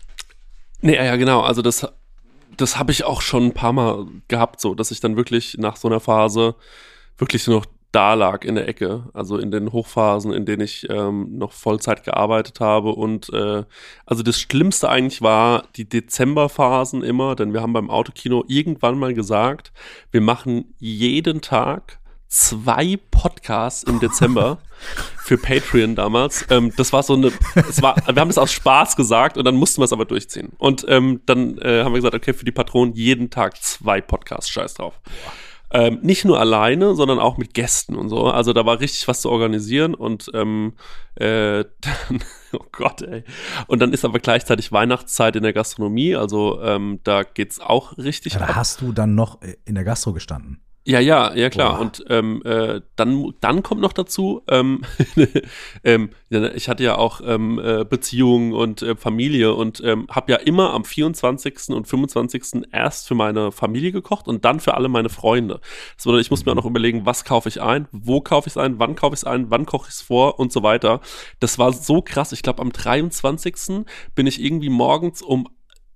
Nee, ja, genau. Also das, das habe ich auch schon ein paar Mal gehabt, so, dass ich dann wirklich nach so einer Phase wirklich nur noch da lag in der Ecke, also in den Hochphasen, in denen ich ähm, noch Vollzeit gearbeitet habe und äh, also das Schlimmste eigentlich war die Dezemberphasen immer, denn wir haben beim Autokino irgendwann mal gesagt, wir machen jeden Tag zwei Podcasts im Dezember für Patreon damals. Ähm, das war so eine, es war, wir haben das aus Spaß gesagt und dann mussten wir es aber durchziehen. Und ähm, dann äh, haben wir gesagt, okay, für die Patronen jeden Tag zwei Podcasts, scheiß drauf. Ähm, nicht nur alleine, sondern auch mit Gästen und so. Also da war richtig was zu organisieren und ähm, äh, dann, oh Gott, ey. Und dann ist aber gleichzeitig Weihnachtszeit in der Gastronomie, also ähm, da geht's auch richtig ja, da ab. Hast du dann noch in der Gastro gestanden? Ja, ja, ja klar. Boah. Und ähm, äh, dann, dann kommt noch dazu, ähm, ähm, ich hatte ja auch ähm, äh, Beziehungen und äh, Familie und ähm, habe ja immer am vierundzwanzigsten und fünfundzwanzigsten erst für meine Familie gekocht und dann für alle meine Freunde. Das bedeutet, ich muss mir auch noch überlegen, was kaufe ich ein, wo kaufe ich es ein, wann kaufe ich es ein, wann koche ich es vor und so weiter. Das war so krass. Ich glaube, am dreiundzwanzigsten bin ich irgendwie morgens um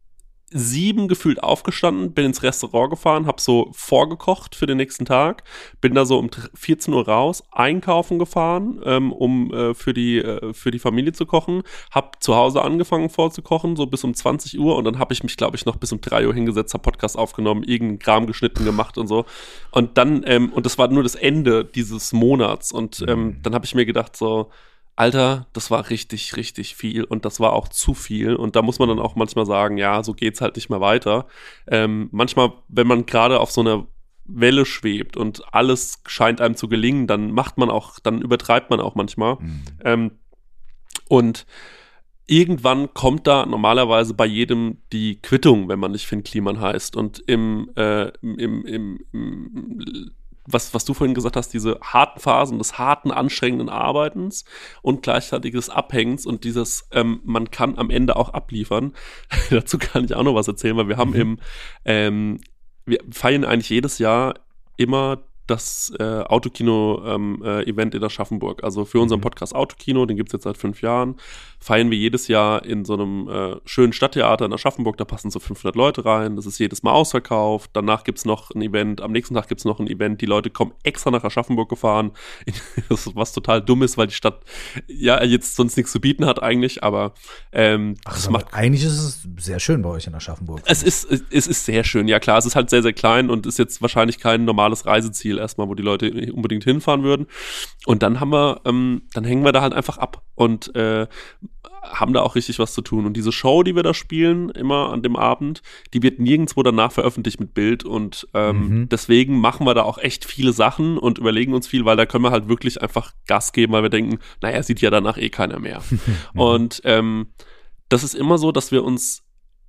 sieben gefühlt aufgestanden, bin ins Restaurant gefahren, hab so vorgekocht für den nächsten Tag, bin da so um vierzehn Uhr raus, einkaufen gefahren, ähm, um äh, für die äh, für die Familie zu kochen, hab zu Hause angefangen vorzukochen, so bis um zwanzig Uhr und dann habe ich mich, glaube ich, noch bis um drei Uhr hingesetzt, hab Podcast aufgenommen, irgendeinen Kram geschnitten gemacht und so und dann, ähm, und das war nur das Ende dieses Monats und ähm, dann habe ich mir gedacht so, Alter, das war richtig, richtig viel und das war auch zu viel und da muss man dann auch manchmal sagen, ja, so geht's halt nicht mehr weiter. Ähm, manchmal, wenn man gerade auf so einer Welle schwebt und alles scheint einem zu gelingen, dann macht man auch, dann übertreibt man auch manchmal. Mhm. Ähm, und irgendwann kommt da normalerweise bei jedem die Quittung, wenn man nicht Finn Kliman heißt und im, äh, im, im, im Was, was du vorhin gesagt hast, diese harten Phasen des harten, anstrengenden Arbeitens und gleichzeitig des Abhängens und dieses, ähm, man kann am Ende auch abliefern. Dazu kann ich auch noch was erzählen, weil wir haben mhm. im, ähm, wir feiern eigentlich jedes Jahr immer das äh, Autokino-Event ähm, äh, in Aschaffenburg. Also für unseren Podcast Autokino, den gibt's jetzt seit fünf Jahren, feiern wir jedes Jahr in so einem äh, schönen Stadttheater in Aschaffenburg. Da passen so fünfhundert Leute rein. Das ist jedes Mal ausverkauft. Danach gibt's noch ein Event. Am nächsten Tag gibt's noch ein Event. Die Leute kommen extra nach Aschaffenburg gefahren. Das ist was total dumm ist, weil die Stadt ja jetzt sonst nichts zu bieten hat eigentlich. Aber ähm, Ach, das macht eigentlich ist es sehr schön bei euch in Aschaffenburg. Es ist, es ist sehr schön. Ja klar, es ist halt sehr, sehr klein und ist jetzt wahrscheinlich kein normales Reiseziel erstmal, wo die Leute unbedingt hinfahren würden. Und dann haben wir, ähm, dann hängen wir da halt einfach ab und äh, haben da auch richtig was zu tun. Und diese Show, die wir da spielen, immer an dem Abend, die wird nirgendwo danach veröffentlicht mit Bild und ähm, mhm. deswegen machen wir da auch echt viele Sachen und überlegen uns viel, weil da können wir halt wirklich einfach Gas geben, weil wir denken, naja, sieht ja danach eh keiner mehr. Und ähm, das ist immer so, dass wir uns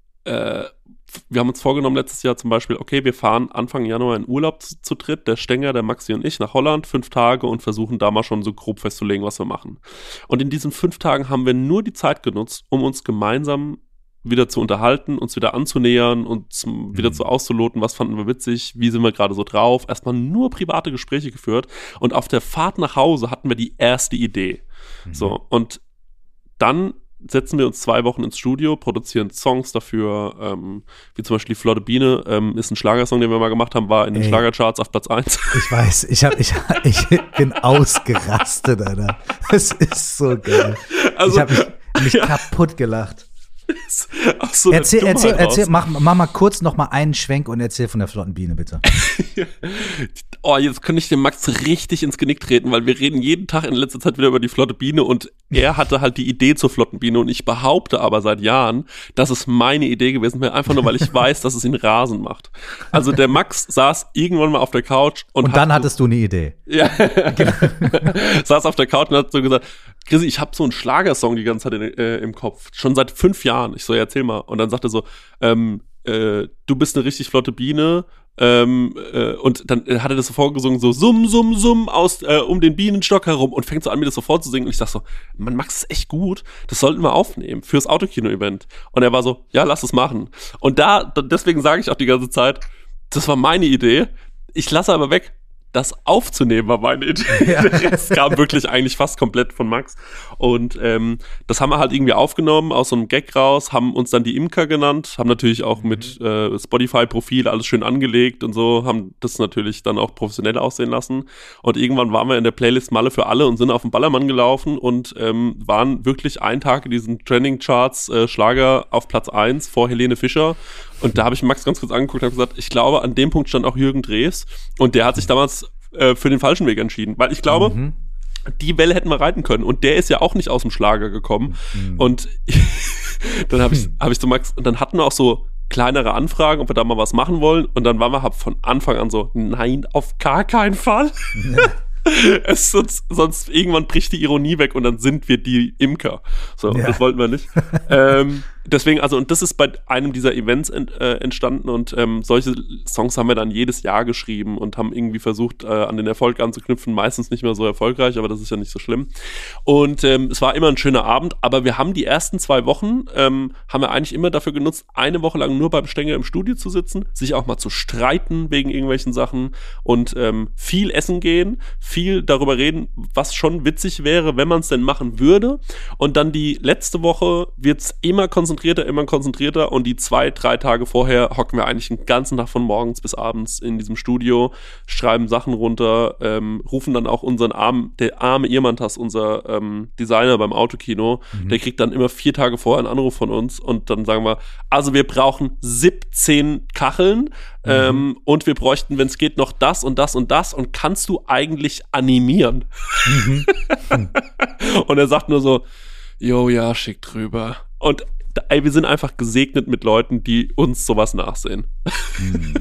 äh, wir haben uns vorgenommen letztes Jahr zum Beispiel, okay, wir fahren Anfang Januar in Urlaub zu, zu dritt, der Stenger, der Maxi und ich, nach Holland, fünf Tage und versuchen da mal schon so grob festzulegen, was wir machen. Und in diesen fünf Tagen haben wir nur die Zeit genutzt, um uns gemeinsam wieder zu unterhalten, uns wieder anzunähern und zum, mhm. wieder zu auszuloten, was fanden wir witzig, wie sind wir gerade so drauf. Erstmal nur private Gespräche geführt und auf der Fahrt nach Hause hatten wir die erste Idee. Mhm. So, und dann setzen wir uns zwei Wochen ins Studio, produzieren Songs dafür, ähm, wie zum Beispiel die Flotte Biene, ähm, ist ein Schlagersong, den wir mal gemacht haben, war in den Ey, Schlagercharts auf Platz eins. Ich weiß, ich, hab, ich, ich bin ausgerastet, Alter. Das ist so geil. Also, ich habe mich, mich ja. kaputt gelacht. Aus so erzähl, Dummheit erzähl, erzähl, raus. mach, mach mal kurz noch mal einen Schwenk und erzähl von der flotten Biene, bitte. Oh, jetzt könnte ich dem Max richtig ins Genick treten, weil wir reden jeden Tag in letzter Zeit wieder über die flotte Biene und er hatte halt die Idee zur flotten Biene und ich behaupte aber seit Jahren, dass es meine Idee gewesen wäre, einfach nur, weil ich weiß, dass es ihn rasend macht. Also der Max saß irgendwann mal auf der Couch und, Und dann hat hattest du eine Idee. Ja, genau. Saß auf der Couch und hat so gesagt, Chrissy, ich habe so einen Schlagersong die ganze Zeit in, äh, im Kopf, schon seit fünf Jahren. Ich so, ja, erzähl mal. Und dann sagt er so, ähm, äh, du bist eine richtig flotte Biene. Ähm, äh, und dann hat er das so vorgesungen, so summ, summ, summ aus äh, um den Bienenstock herum und fängt so an, mir das so vorzusingen. Und ich sag so, Mann, Max, ist echt gut. Das sollten wir aufnehmen fürs Autokino-Event. Und er war so, ja, lass es machen. Und da, deswegen sage ich auch die ganze Zeit, das war meine Idee. Ich lasse aber weg, das aufzunehmen war meine Idee. Ja. Der Rest kam wirklich eigentlich fast komplett von Max. Und ähm, das haben wir halt irgendwie aufgenommen, aus so einem Gag raus, haben uns dann die Imker genannt, haben natürlich auch mhm. mit äh, Spotify-Profil alles schön angelegt und so, haben das natürlich dann auch professionell aussehen lassen. Und irgendwann waren wir in der Playlist Malle für alle und sind auf den Ballermann gelaufen und ähm, waren wirklich einen Tag in diesen Trending-Charts äh, Schlager auf Platz eins vor Helene Fischer. Und da habe ich Max ganz kurz angeguckt und habe gesagt, ich glaube, an dem Punkt stand auch Jürgen Drees. Und der hat sich damals äh, für den falschen Weg entschieden. Weil ich glaube, mhm. die Welle hätten wir reiten können. Und der ist ja auch nicht aus dem Schlager gekommen. Mhm. Und dann habe ich, hab ich zu Max, und dann hatten wir auch so kleinere Anfragen, ob wir da mal was machen wollen. Und dann waren wir halt von Anfang an so, nein, auf gar keinen Fall. Ja. Es sonst, sonst irgendwann bricht die Ironie weg und dann sind wir die Imker. So, ja. Das wollten wir nicht. ähm, deswegen, also, und das ist bei einem dieser Events ent, äh, entstanden und ähm, solche Songs haben wir dann jedes Jahr geschrieben und haben irgendwie versucht, äh, an den Erfolg anzuknüpfen. Meistens nicht mehr so erfolgreich, aber das ist ja nicht so schlimm. Und ähm, es war immer ein schöner Abend, aber wir haben die ersten zwei Wochen, ähm, haben wir eigentlich immer dafür genutzt, eine Woche lang nur beim Stenger im Studio zu sitzen, sich auch mal zu streiten wegen irgendwelchen Sachen und ähm, viel essen gehen, viel darüber reden, was schon witzig wäre, wenn man es denn machen würde. Und dann die letzte Woche wird's immer konzentrierter, immer konzentrierter und die zwei, drei Tage vorher hocken wir eigentlich den ganzen Tag von morgens bis abends in diesem Studio, schreiben Sachen runter, ähm, rufen dann auch unseren armen, der arme Irmantas, unser ähm, Designer beim Autokino, mhm. der kriegt dann immer vier Tage vorher einen Anruf von uns und dann sagen wir, also wir brauchen siebzehn Kacheln, mhm. ähm, und wir bräuchten, wenn es geht, noch das und das und das und kannst du eigentlich animieren? Mhm. Mhm. Und er sagt nur so, jo, ja, schick drüber. Und ey, wir sind einfach gesegnet mit Leuten, die uns sowas nachsehen. Mhm.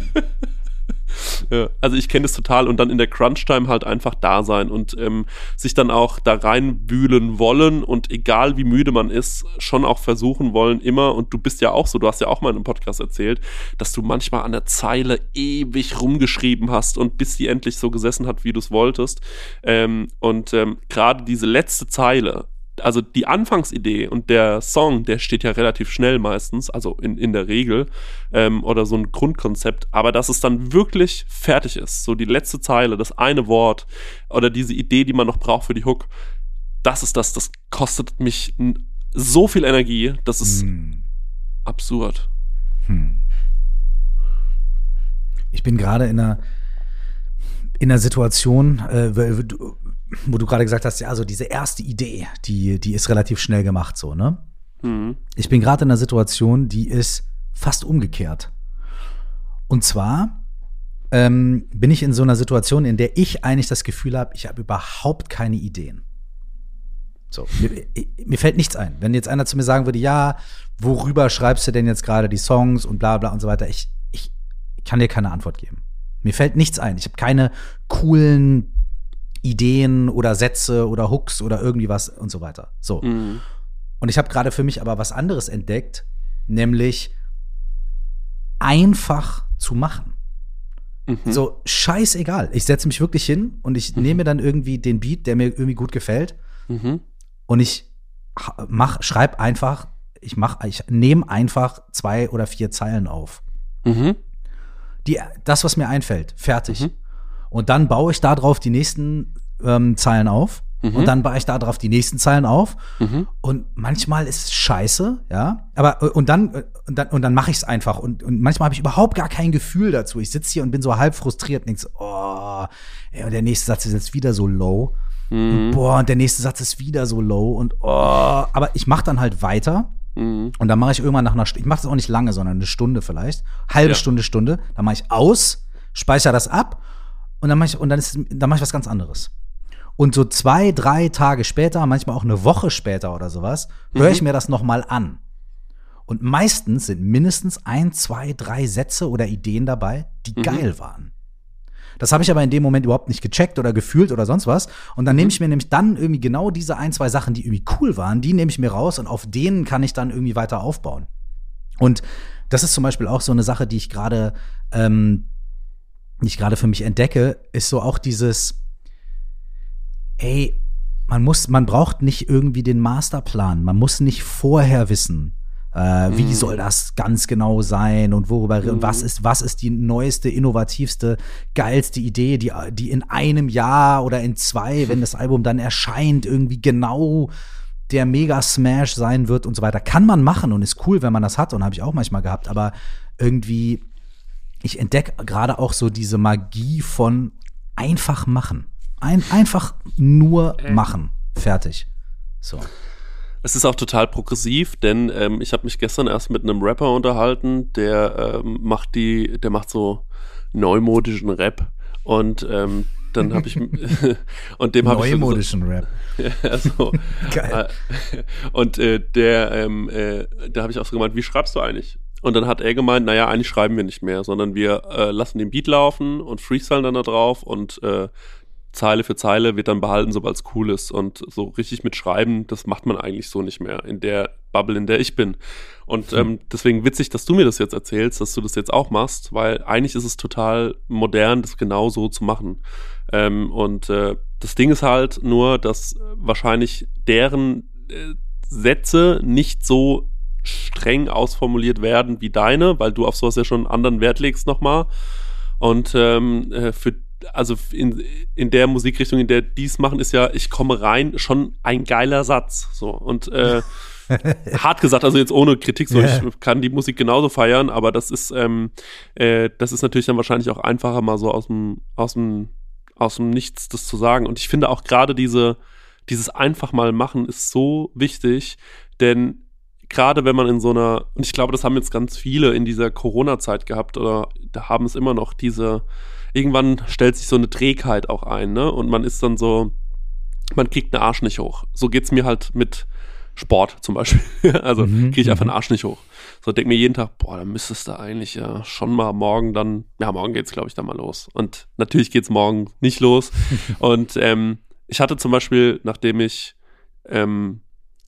Ja, also ich kenne das total und dann in der Crunch-Time halt einfach da sein und ähm, sich dann auch da reinwühlen wollen und egal wie müde man ist, schon auch versuchen wollen immer, und du bist ja auch so, du hast ja auch mal in einem Podcast erzählt, dass du manchmal an der Zeile ewig rumgeschrieben hast und bis die endlich so gesessen hat, wie du es wolltest, ähm, und ähm, gerade diese letzte Zeile, also die Anfangsidee und der Song, der steht ja relativ schnell meistens, also in, in der Regel, ähm, oder so ein Grundkonzept, aber dass es dann wirklich fertig ist, so die letzte Zeile, das eine Wort oder diese Idee, die man noch braucht für die Hook, das ist das, das kostet mich n- so viel Energie, das ist hm. absurd. Hm. Ich bin gerade in einer in einer Situation, äh, du, wo du gerade gesagt hast, ja, also diese erste Idee, die, die ist relativ schnell gemacht, so, ne? Mhm. Ich bin gerade in einer Situation, die ist fast umgekehrt. Und zwar ähm, bin ich in so einer Situation, in der ich eigentlich das Gefühl habe, ich habe überhaupt keine Ideen. So, mir, mir fällt nichts ein. Wenn jetzt einer zu mir sagen würde, ja, worüber schreibst du denn jetzt gerade die Songs und bla bla und so weiter, ich, ich kann dir keine Antwort geben. Mir fällt nichts ein. Ich habe keine coolen Ideen oder Sätze oder Hooks oder irgendwie was und so weiter. So. Mhm. Und ich habe gerade für mich aber was anderes entdeckt, nämlich einfach zu machen. Mhm. So, scheißegal. Ich setze mich wirklich hin und ich mhm. nehme dann irgendwie den Beat, der mir irgendwie gut gefällt, mhm. und ich mach, schreib einfach, ich mach, ich nehme einfach zwei oder vier Zeilen auf. Mhm. Die, das, was mir einfällt, fertig. Mhm. Und dann baue ich da drauf die nächsten ähm, Zeilen auf. Mhm. Und dann baue ich da drauf die nächsten Zeilen auf. Mhm. Und manchmal ist es scheiße, ja. Aber und dann und dann, und dann mache ich es einfach. Und, und manchmal habe ich überhaupt gar kein Gefühl dazu. Ich sitze hier und bin so halb frustriert und denke so, oh, ey, und der nächste Satz ist jetzt wieder so low. Mhm. Und boah, und der nächste Satz ist wieder so low. Und oh, aber ich mache dann halt weiter. Mhm. Und dann mache ich irgendwann nach einer Stunde, ich mache das auch nicht lange, sondern eine Stunde vielleicht, halbe Ja. Stunde, Stunde, dann mache ich aus, speichere das ab und dann mache ich, und dann ist, dann mache ich was ganz anderes. Und so zwei, drei Tage später, manchmal auch eine Woche später oder sowas, höre ich Mhm. mir das nochmal an. Und meistens sind mindestens ein, zwei, drei Sätze oder Ideen dabei, die Mhm. geil waren. Das habe ich aber in dem Moment überhaupt nicht gecheckt oder gefühlt oder sonst was. Und dann nehme ich mir nämlich dann irgendwie genau diese ein, zwei Sachen, die irgendwie cool waren, die nehme ich mir raus und auf denen kann ich dann irgendwie weiter aufbauen. Und das ist zum Beispiel auch so eine Sache, die ich gerade, ähm, die ich gerade für mich entdecke, ist so auch dieses, ey, man muss, man braucht nicht irgendwie den Masterplan. Man muss nicht vorher wissen, äh, wie Mhm. soll das ganz genau sein und worüber, Mhm. und was ist, was ist die neueste, innovativste, geilste Idee, die, die in einem Jahr oder in zwei, wenn das Album dann erscheint, irgendwie genau der Mega-Smash sein wird und so weiter. Kann man machen und ist cool, wenn man das hat, und habe ich auch manchmal gehabt, aber irgendwie, ich entdecke gerade auch so diese Magie von einfach machen. Ein, einfach nur machen. Fertig. So. Es ist auch total progressiv, denn ähm, ich habe mich gestern erst mit einem Rapper unterhalten, der ähm, macht die, der macht so neumodischen Rap und ähm, dann habe ich und dem habe ich so Neumodischen Rap. ja, so. Geil. Äh, und äh, der, ähm, äh, da habe ich auch so gemeint, wie schreibst du eigentlich? Und dann hat er gemeint, naja, eigentlich schreiben wir nicht mehr, sondern wir äh, lassen den Beat laufen und freestylen dann da drauf und äh, Zeile für Zeile wird dann behalten, sobald es cool ist. Und so richtig mit Schreiben, das macht man eigentlich so nicht mehr in der Bubble, in der ich bin. Und Hm. ähm, deswegen witzig, dass du mir das jetzt erzählst, dass du das jetzt auch machst, weil eigentlich ist es total modern, das genau so zu machen. Ähm, und äh, das Ding ist halt nur, dass wahrscheinlich deren äh, Sätze nicht so streng ausformuliert werden wie deine, weil du auf sowas ja schon einen anderen Wert legst nochmal. Und ähm, äh, für also in, in der Musikrichtung, in der dies machen, ist ja, ich komme rein, schon ein geiler Satz. So. Und äh, hart gesagt, also jetzt ohne Kritik, so, Ja. ich kann die Musik genauso feiern, aber das ist, ähm, äh, das ist natürlich dann wahrscheinlich auch einfacher, mal so aus dem, aus dem, aus dem Nichts das zu sagen. Und ich finde auch gerade diese, dieses einfach mal machen ist so wichtig, denn gerade wenn man in so einer, und ich glaube, das haben jetzt ganz viele in dieser Corona-Zeit gehabt oder da haben es immer noch, diese, irgendwann stellt sich so eine Trägheit auch ein, ne? Und man ist dann so, man kriegt den Arsch nicht hoch. So geht's mir halt mit Sport zum Beispiel. Also Mhm, kriege ich einfach mhm. den Arsch nicht hoch. So denk mir jeden Tag, boah, da müsstest du eigentlich ja schon mal morgen dann, ja, morgen geht's, glaube ich, dann mal los. Und natürlich geht's morgen nicht los. Und ähm, ich hatte zum Beispiel, nachdem ich ähm,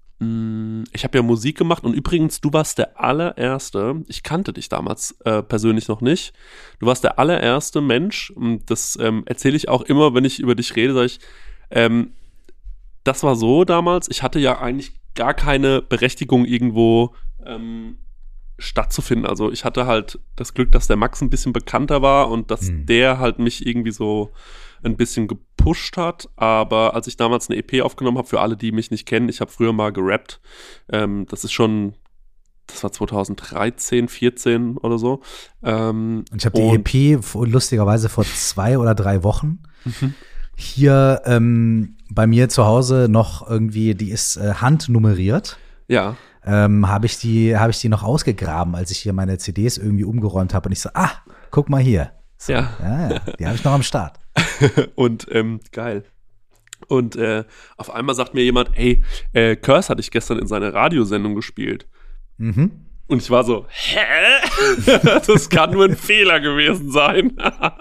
ich habe ja Musik gemacht und übrigens, du warst der allererste, ich kannte dich damals äh, persönlich noch nicht, du warst der allererste Mensch, und das ähm, erzähle ich auch immer, wenn ich über dich rede, sage ich, ähm, das war so damals, ich hatte ja eigentlich gar keine Berechtigung irgendwo ähm, stattzufinden, also ich hatte halt das Glück, dass der Max ein bisschen bekannter war und dass Mhm. der halt mich irgendwie so ein bisschen gepusht hat, aber als ich damals eine E P aufgenommen habe, für alle, die mich nicht kennen, ich habe früher mal gerappt, ähm, das ist schon, das war zweitausenddreizehn, vierzehn oder so. Ähm, Und ich habe die und- E P vor- lustigerweise vor zwei oder drei Wochen Mhm. hier ähm, bei mir zu Hause noch irgendwie, die ist äh, handnummeriert. Ja, Ähm, habe ich die, habe ich die noch ausgegraben, als ich hier meine C Ds irgendwie umgeräumt habe und ich so, ah, guck mal hier. So, Ja. ja, ja, die habe ich noch am Start. und ähm, geil. Und äh, auf einmal sagt mir jemand, ey, äh, Curse hatte ich gestern in seiner Radiosendung gespielt. Mhm. Und ich war so, hä? Das kann nur ein Fehler gewesen sein.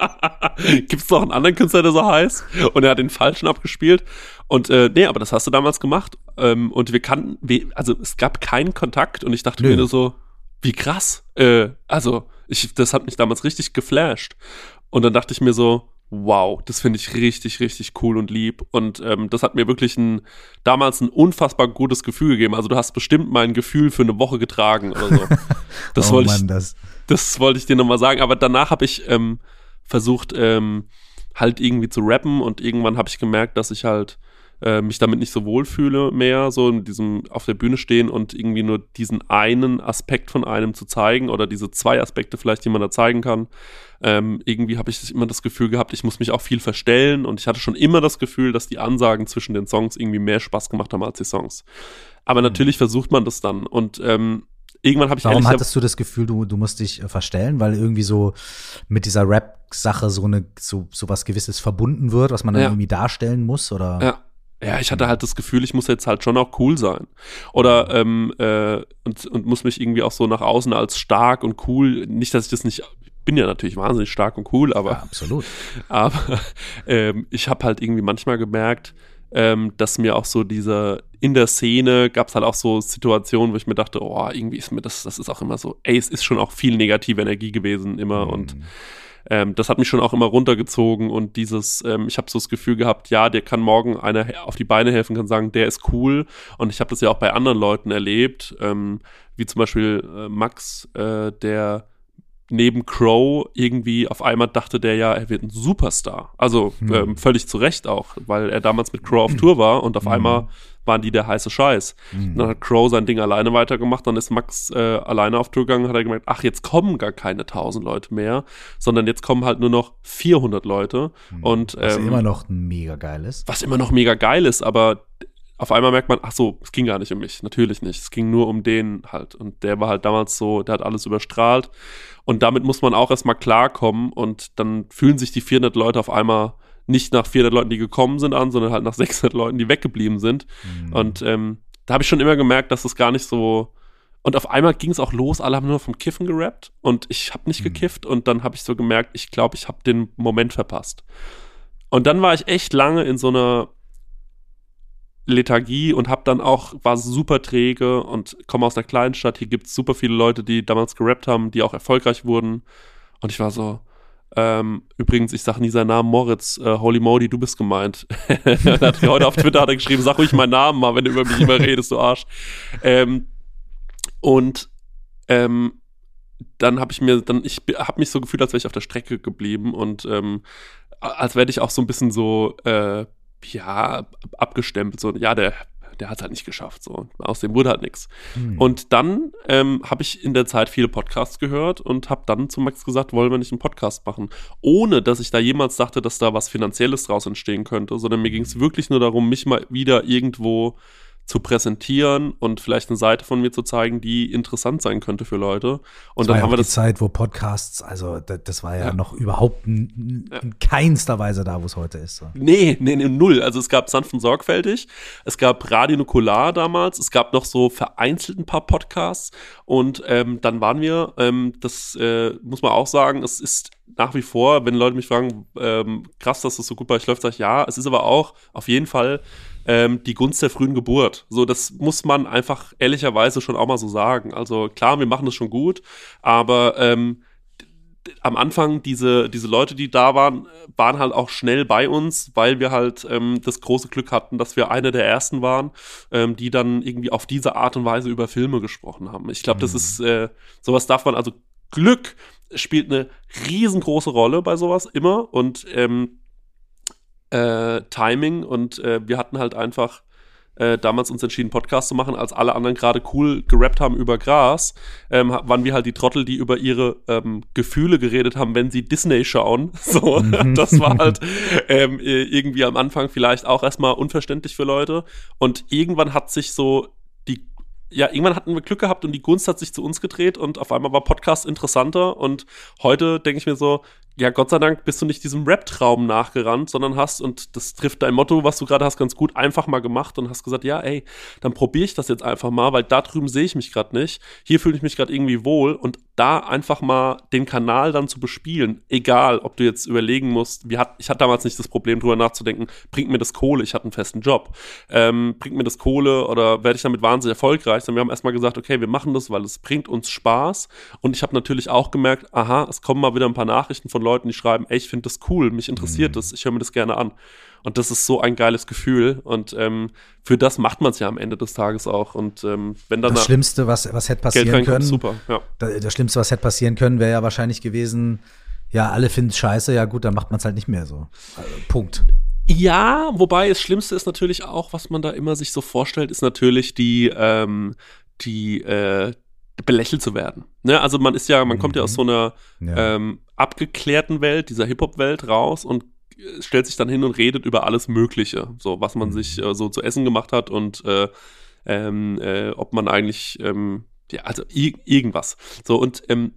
Gibt es noch einen anderen Künstler, der so heißt? Und er hat den falschen abgespielt. Und äh, nee, aber das hast du damals gemacht. Ähm, und wir kannten, wir, also es gab keinen Kontakt. Und ich dachte Nö. mir nur so, wie krass. Äh, also, ich, das hat mich damals richtig geflasht. Und dann dachte ich mir so, wow, das finde ich richtig, richtig cool und lieb. Und ähm, das hat mir wirklich ein, damals ein unfassbar gutes Gefühl gegeben. Also du hast bestimmt mein Gefühl für eine Woche getragen oder so. Das oh wollte ich, Mann, das. das wollte ich dir nochmal sagen. Aber danach habe ich ähm, versucht, ähm, halt irgendwie zu rappen und irgendwann habe ich gemerkt, dass ich halt äh, mich damit nicht so wohlfühle mehr, so in diesem auf der Bühne stehen und irgendwie nur diesen einen Aspekt von einem zu zeigen oder diese zwei Aspekte vielleicht, die man da zeigen kann. Ähm, irgendwie habe ich immer das Gefühl gehabt, ich muss mich auch viel verstellen und ich hatte schon immer das Gefühl, dass die Ansagen zwischen den Songs irgendwie mehr Spaß gemacht haben als die Songs. Aber mhm. natürlich versucht man das dann und ähm, irgendwann habe ich Warum hattest du das Gefühl, du, du musst dich äh, verstellen, weil irgendwie so mit dieser Rap-Sache so eine so, so was Gewisses verbunden wird, was man dann ja. irgendwie darstellen muss, oder? Ja. Ja, ich hatte halt das Gefühl, ich muss jetzt halt schon auch cool sein. Oder ähm, äh, und, und muss mich irgendwie auch so nach außen als stark und cool, nicht, dass ich das nicht, ich bin ja natürlich wahnsinnig stark und cool, aber, ja, absolut. aber ähm, ich habe halt irgendwie manchmal gemerkt, ähm, dass mir auch so diese, in der Szene gab es halt auch so Situationen, wo ich mir dachte, oh, irgendwie ist mir das, das ist auch immer so, ey, es ist schon auch viel negative Energie gewesen immer mhm. und Ähm, das hat mich schon auch immer runtergezogen und dieses, ähm, ich habe so das Gefühl gehabt, ja, der kann morgen einer auf die Beine helfen, kann sagen, der ist cool und ich habe das ja auch bei anderen Leuten erlebt, ähm, wie zum Beispiel äh, Max, äh, der neben Crow irgendwie auf einmal dachte der ja, er wird ein Superstar. Also hm. ähm, völlig zu Recht auch, weil er damals mit Crow auf Tour war und auf hm. einmal waren die der heiße Scheiß. Hm. Dann hat Crow sein Ding alleine weitergemacht, dann ist Max äh, alleine auf Tour gegangen, hat er gemerkt, ach, jetzt kommen gar keine tausend Leute mehr, sondern jetzt kommen halt nur noch vierhundert Leute. Hm. Und, was ähm, immer noch mega geil ist. Was immer noch mega geil ist, aber auf einmal merkt man, ach so, es ging gar nicht um mich, natürlich nicht. Es ging nur um den halt. Und der war halt damals so, der hat alles überstrahlt. Und damit muss man auch erstmal klarkommen. Und dann fühlen sich die vierhundert Leute auf einmal nicht nach vierhundert Leuten, die gekommen sind, an, sondern halt nach sechshundert Leuten, die weggeblieben sind. Mhm. Und ähm, da habe ich schon immer gemerkt, dass es gar nicht so. Und auf einmal ging es auch los, alle haben nur vom Kiffen gerappt. Und ich habe nicht mhm. gekifft. Und dann habe ich so gemerkt, ich glaube, ich habe den Moment verpasst. Und dann war ich echt lange in so einer Lethargie und hab dann auch, war super träge und komme aus einer kleinen Stadt, hier gibt es super viele Leute, die damals gerappt haben, die auch erfolgreich wurden und ich war so, ähm, übrigens, ich sag nie seinen Namen, Moritz, äh, holy moly, du bist gemeint. hat heute auf Twitter hat er geschrieben, sag ruhig meinen Namen mal, wenn du über mich immer redest, du Arsch. Ähm, und ähm, dann habe ich mir, dann, ich habe mich so gefühlt, als wäre ich auf der Strecke geblieben und ähm, als wäre ich auch so ein bisschen so, äh, ja, abgestempelt, so, ja, der, der hat es halt nicht geschafft, so, aus dem wurde halt nichts. Hm. Und dann ähm, habe ich in der Zeit viele Podcasts gehört und habe dann zu Max gesagt, wollen wir nicht einen Podcast machen, ohne, dass ich da jemals dachte, dass da was Finanzielles draus entstehen könnte, sondern mir ging es wirklich nur darum, mich mal wieder irgendwo zu präsentieren und vielleicht eine Seite von mir zu zeigen, die interessant sein könnte für Leute. Und das dann war ja haben wir die das Zeit, wo Podcasts, also das, das war ja, ja. noch überhaupt in, in ja. keinster Weise da, wo es heute ist. So. Nee, nee, nee, null. Also es gab Sanft und Sorgfältig, es gab Radio Nukular damals, es gab noch so vereinzelt ein paar Podcasts und ähm, dann waren wir, ähm, das äh, muss man auch sagen, es ist nach wie vor, wenn Leute mich fragen, ähm, krass, dass das so gut bei euch läuft, sag ich, ja, es ist aber auch auf jeden Fall ähm, die Gunst der frühen Geburt. So, das muss man einfach ehrlicherweise schon auch mal so sagen. Also klar, wir machen das schon gut, aber ähm, d- am Anfang diese, diese Leute, die da waren, waren halt auch schnell bei uns, weil wir halt ähm, das große Glück hatten, dass wir eine der ersten waren, ähm, die dann irgendwie auf diese Art und Weise über Filme gesprochen haben. Ich glaube, mhm. das ist, äh, sowas darf man, also Glück spielt eine riesengroße Rolle bei sowas immer und ähm, äh, Timing und äh, wir hatten halt einfach äh, damals uns entschieden, Podcast zu machen, als alle anderen gerade cool gerappt haben über Gras, ähm, waren wir halt die Trottel, die über ihre ähm, Gefühle geredet haben, wenn sie Disney schauen. So, das war halt ähm, irgendwie am Anfang vielleicht auch erstmal unverständlich für Leute und irgendwann hat sich so die Ja, irgendwann hatten wir Glück gehabt und die Gunst hat sich zu uns gedreht und auf einmal war Podcast interessanter und heute denke ich mir so, ja, Gott sei Dank bist du nicht diesem Rap-Traum nachgerannt, sondern hast, und das trifft dein Motto, was du gerade hast, ganz gut, einfach mal gemacht und hast gesagt, ja, ey, dann probiere ich das jetzt einfach mal, weil da drüben sehe ich mich gerade nicht, hier fühle ich mich gerade irgendwie wohl und da einfach mal den Kanal dann zu bespielen, egal, ob du jetzt überlegen musst, wie hat, ich hatte damals nicht das Problem, drüber nachzudenken, bringt mir das Kohle, ich hatte einen festen Job, ähm, bringt mir das Kohle oder werde ich damit wahnsinnig erfolgreich, sondern wir haben erstmal gesagt, okay, wir machen das, weil es bringt uns Spaß und ich habe natürlich auch gemerkt, aha, es kommen mal wieder ein paar Nachrichten von Leuten, die schreiben, ey, ich finde das cool, mich interessiert das, ich höre mir das gerne an. Und das ist so ein geiles Gefühl und ähm, für das macht man es ja am Ende des Tages auch. Und ähm, wenn dann das Schlimmste, was, was hätte passieren können, super, ja. das Schlimmste, was hätte passieren können, wäre ja wahrscheinlich gewesen, ja, alle finden es scheiße, ja gut, dann macht man es halt nicht mehr so. Also, Punkt. Ja, wobei das Schlimmste ist natürlich auch, was man da immer sich so vorstellt, ist natürlich die, ähm, die, äh, belächelt zu werden. Ne? Also man ist ja, man mhm. kommt ja aus so einer ja. ähm, abgeklärten Welt, dieser Hip-Hop-Welt raus und stellt sich dann hin und redet über alles Mögliche, so was man mhm. sich äh, so zu essen gemacht hat und äh, ähm, äh, ob man eigentlich, ähm, ja, also i- irgendwas. So und ähm,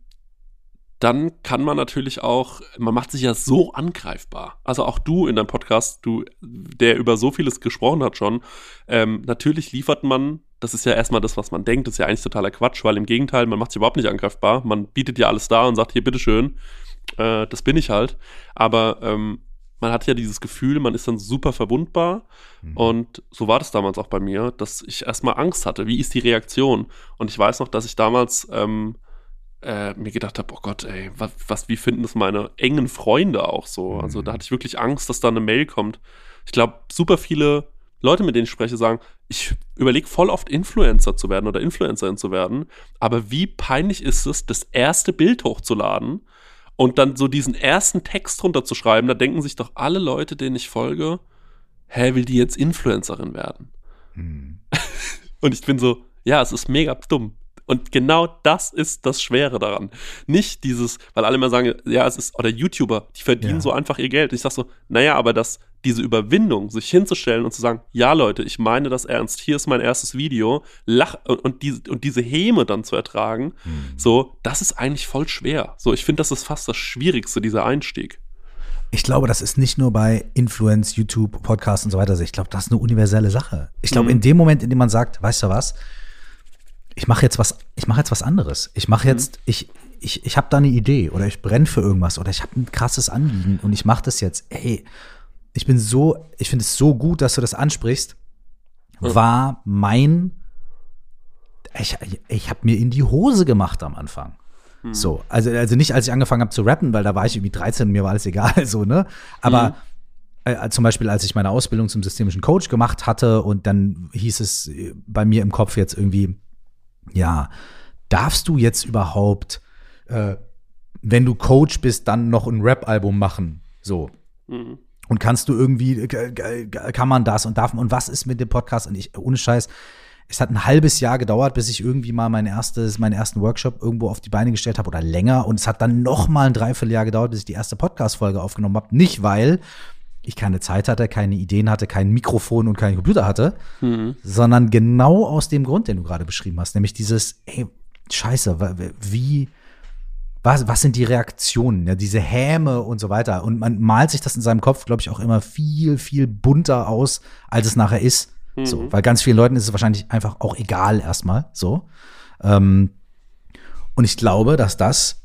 dann kann man natürlich auch, man macht sich ja so angreifbar. Also auch du in deinem Podcast, du, der über so vieles gesprochen hat schon, ähm, natürlich liefert man, das ist ja erstmal das, was man denkt, das ist ja eigentlich totaler Quatsch, weil im Gegenteil, man macht sich überhaupt nicht angreifbar, man bietet ja alles dar und sagt, hier, bitteschön, äh, das bin ich halt. Aber ähm, man hat ja dieses Gefühl, man ist dann super verwundbar mhm. und so war das damals auch bei mir, dass ich erstmal Angst hatte, wie ist die Reaktion? Und ich weiß noch, dass ich damals ähm, Äh, mir gedacht habe, oh Gott, ey, was, was, wie finden das meine engen Freunde auch so? Also da hatte ich wirklich Angst, dass da eine Mail kommt. Ich glaube, super viele Leute, mit denen ich spreche, sagen, ich überlege voll oft Influencer zu werden oder Influencerin zu werden, aber wie peinlich ist es, das erste Bild hochzuladen und dann so diesen ersten Text runterzuschreiben, da denken sich doch alle Leute, denen ich folge, hä, will die jetzt Influencerin werden? Hm. Und ich bin so, ja, es ist mega dumm. Und genau das ist das Schwere daran. Nicht dieses, weil alle immer sagen, ja, es ist, oder YouTuber, die verdienen ja. so einfach ihr Geld. Und ich sag so, naja, aber das, diese Überwindung, sich hinzustellen und zu sagen, ja, Leute, ich meine das ernst, hier ist mein erstes Video, lach, und, und, diese, und diese Häme dann zu ertragen, mhm. so, das ist eigentlich voll schwer. So, ich finde, das ist fast das Schwierigste, dieser Einstieg. Ich glaube, das ist nicht nur bei Influence, YouTube, Podcasts und so weiter. Ich glaube, das ist eine universelle Sache. Ich glaube, mhm. in dem Moment, in dem man sagt, weißt du was, ich mache jetzt was, ich mache jetzt was anderes. Ich mache jetzt, mhm. ich, ich, ich habe da eine Idee oder ich brenne für irgendwas oder ich habe ein krasses Anliegen und ich mache das jetzt. Ey, ich bin so, ich finde es so gut, dass du das ansprichst. Mhm. War mein, ich, ich habe mir in die Hose gemacht am Anfang. Mhm. So, also, also nicht, als ich angefangen habe zu rappen, weil da war ich irgendwie dreizehn und mir war alles egal, so, ne? Aber mhm. Äh, zum Beispiel, als ich meine Ausbildung zum systemischen Coach gemacht hatte und dann hieß es bei mir im Kopf jetzt irgendwie, ja, darfst du jetzt überhaupt, äh, wenn du Coach bist, dann noch ein Rap-Album machen? So. Mhm. Und kannst du irgendwie, kann man das und darf man, und was ist mit dem Podcast? Und ich, ohne Scheiß, es hat ein halbes Jahr gedauert, bis ich irgendwie mal mein erstes, meinen ersten Workshop irgendwo auf die Beine gestellt habe oder länger. Und es hat dann noch mal ein Dreivierteljahr gedauert, bis ich die erste Podcast-Folge aufgenommen habe. Nicht, weil ich keine Zeit hatte, keine Ideen hatte, kein Mikrofon und keinen Computer hatte, mhm. sondern genau aus dem Grund, den du gerade beschrieben hast, nämlich dieses, ey, scheiße, wie, was, was sind die Reaktionen, ja, diese Häme und so weiter. Und man malt sich das in seinem Kopf, glaube ich, auch immer viel, viel bunter aus, als es nachher ist. Mhm. So, weil ganz vielen Leuten ist es wahrscheinlich einfach auch egal erstmal, so. Ähm, und ich glaube, dass das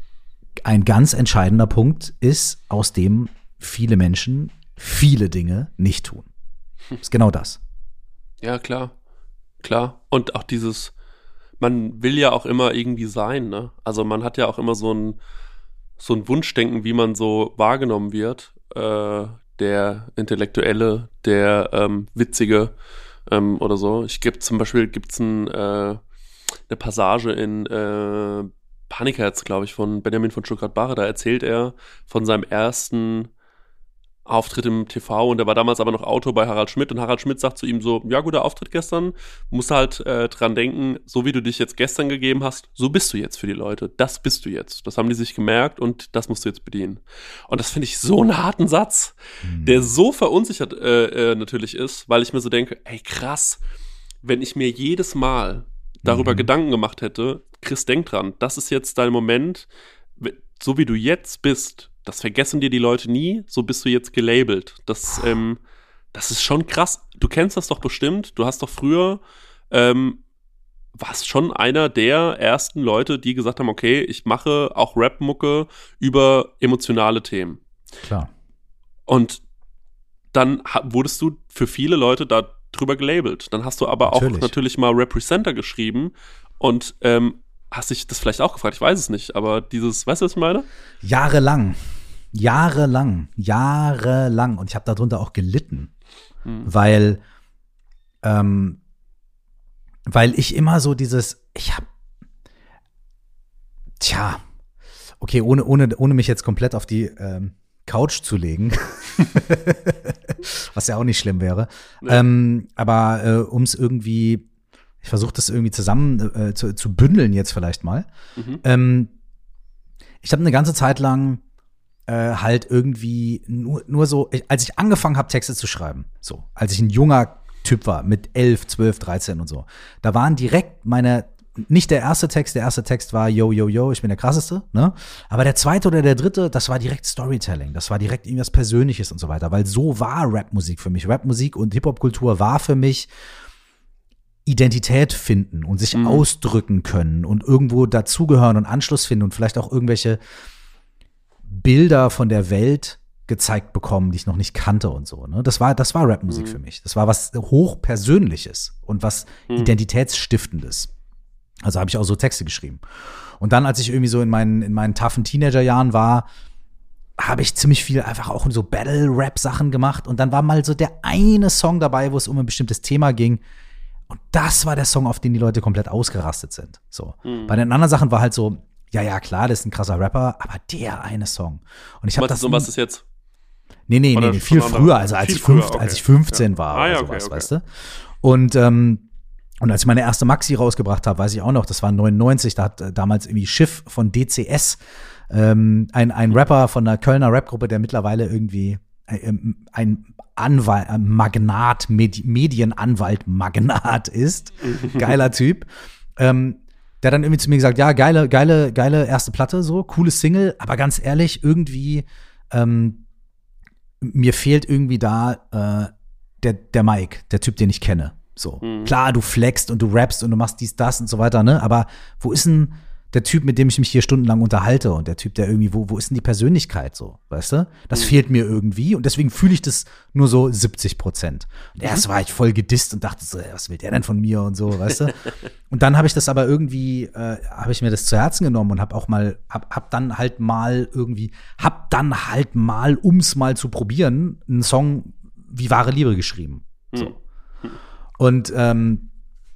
ein ganz entscheidender Punkt ist, aus dem viele Menschen viele Dinge nicht tun. Das ist genau das. Ja, klar. Klar. Und auch dieses, man will ja auch immer irgendwie sein, ne? Also man hat ja auch immer so ein, so ein Wunschdenken, wie man so wahrgenommen wird. Äh, der Intellektuelle, der ähm, Witzige ähm, oder so. Ich gebe zum Beispiel, gibt's ein, äh, eine Passage in äh, Panikherz, glaube ich, von Benjamin von Stuttgart-Barre. Da erzählt er von seinem ersten Auftritt im T V und der war damals aber noch Autor bei Harald Schmidt und Harald Schmidt sagt zu ihm so, ja, guter Auftritt gestern, musst halt äh, dran denken, so wie du dich jetzt gestern gegeben hast, so bist du jetzt für die Leute, das bist du jetzt, das haben die sich gemerkt und das musst du jetzt bedienen. Und das finde ich so einen harten Satz, mhm. der so verunsichert äh, äh, natürlich ist, weil ich mir so denke, ey krass, wenn ich mir jedes Mal darüber mhm. Gedanken gemacht hätte, Chris, denk dran, das ist jetzt dein Moment, so wie du jetzt bist, das vergessen dir die Leute nie, so bist du jetzt gelabelt. Das, ähm, das ist schon krass. Du kennst das doch bestimmt. Du hast doch früher, ähm, warst schon einer der ersten Leute, die gesagt haben, okay, ich mache auch Rap-Mucke über emotionale Themen. Klar. Und dann wurdest du für viele Leute da drüber gelabelt. Dann hast du aber natürlich. auch natürlich mal Representer geschrieben und ähm, hast dich das vielleicht auch gefragt? Ich weiß es nicht, aber dieses, weißt du, was ich meine? Jahrelang. Jahrelang, jahrelang. Und ich habe darunter auch gelitten, hm. weil, ähm, weil ich immer so dieses, ich habe, tja, okay, ohne, ohne, ohne mich jetzt komplett auf die, ähm, Couch zu legen. Was ja auch nicht schlimm wäre. Nee. Ähm, aber äh, um es irgendwie, ich versuche das irgendwie zusammen äh, zu, zu bündeln jetzt vielleicht mal. Mhm. Ähm, ich habe eine ganze Zeit lang äh, halt irgendwie nur, nur so, ich, als ich angefangen habe, Texte zu schreiben, so, als ich ein junger Typ war, mit elf, zwölf, dreizehn und so, da waren direkt meine nicht der erste Text, der erste Text war yo, yo, yo, ich bin der krasseste, ne? Aber der zweite oder der dritte, das war direkt Storytelling, das war direkt irgendwas Persönliches und so weiter, weil so war Rapmusik für mich. Rapmusik und Hip-Hop-Kultur war für mich Identität finden und sich mhm. ausdrücken können und irgendwo dazugehören und Anschluss finden und vielleicht auch irgendwelche Bilder von der Welt gezeigt bekommen, die ich noch nicht kannte und so, ne? Das war, das war Rapmusik mhm. für mich. Das war was hochpersönliches und was mhm. Identitätsstiftendes. Also habe ich auch so Texte geschrieben. Und dann, als ich irgendwie so in meinen, in meinen toughen Teenagerjahren war, habe ich ziemlich viel einfach auch so Battle-Rap-Sachen gemacht. Und dann war mal so der eine Song dabei, wo es um ein bestimmtes Thema ging. Und das war der Song, auf den die Leute komplett ausgerastet sind. So. Mhm. Bei den anderen Sachen war halt so, ja, ja, klar, das ist ein krasser Rapper, aber der eine Song. Und ich habe das. So was ist jetzt? Nee, nee, nee, nee viel früher, also als ich, fünf, okay. als ich fünfzehn ja. war ah, ja, oder sowas, okay, okay. weißt du? Und, ähm, Und als ich meine erste Maxi rausgebracht habe, weiß ich auch noch, das war neunundneunzig, da hat äh, damals irgendwie Schiff von D C S, ähm, ein, ein Rapper von einer Kölner Rapgruppe, der mittlerweile irgendwie äh, ein Anwalt, ein Magnat, Medi- Medienanwalt-Magnat ist. Geiler Typ. Ähm, der hat dann irgendwie zu mir gesagt, ja, geile, geile, geile erste Platte, so, cooles Single, aber ganz ehrlich, irgendwie, ähm, mir fehlt irgendwie da äh, der, der Mike, der Typ, den ich kenne. So, mhm. klar, du flexst und du rappst und du machst dies, das und so weiter, ne? Aber wo ist denn der Typ, mit dem ich mich hier stundenlang unterhalte und der Typ, der irgendwie, wo, wo ist denn die Persönlichkeit so, weißt du? Das mhm. fehlt mir irgendwie und deswegen fühle ich das nur so siebzig Prozent. Und erst mhm. war ich voll gedisst und dachte so, was will der denn von mir und so, weißt du? Und dann habe ich das aber irgendwie, äh, habe ich mir das zu Herzen genommen und habe auch mal, hab, hab dann halt mal irgendwie, hab dann halt mal, um's mal zu probieren, einen Song wie Wahre Liebe geschrieben. So. Mhm. Und ähm,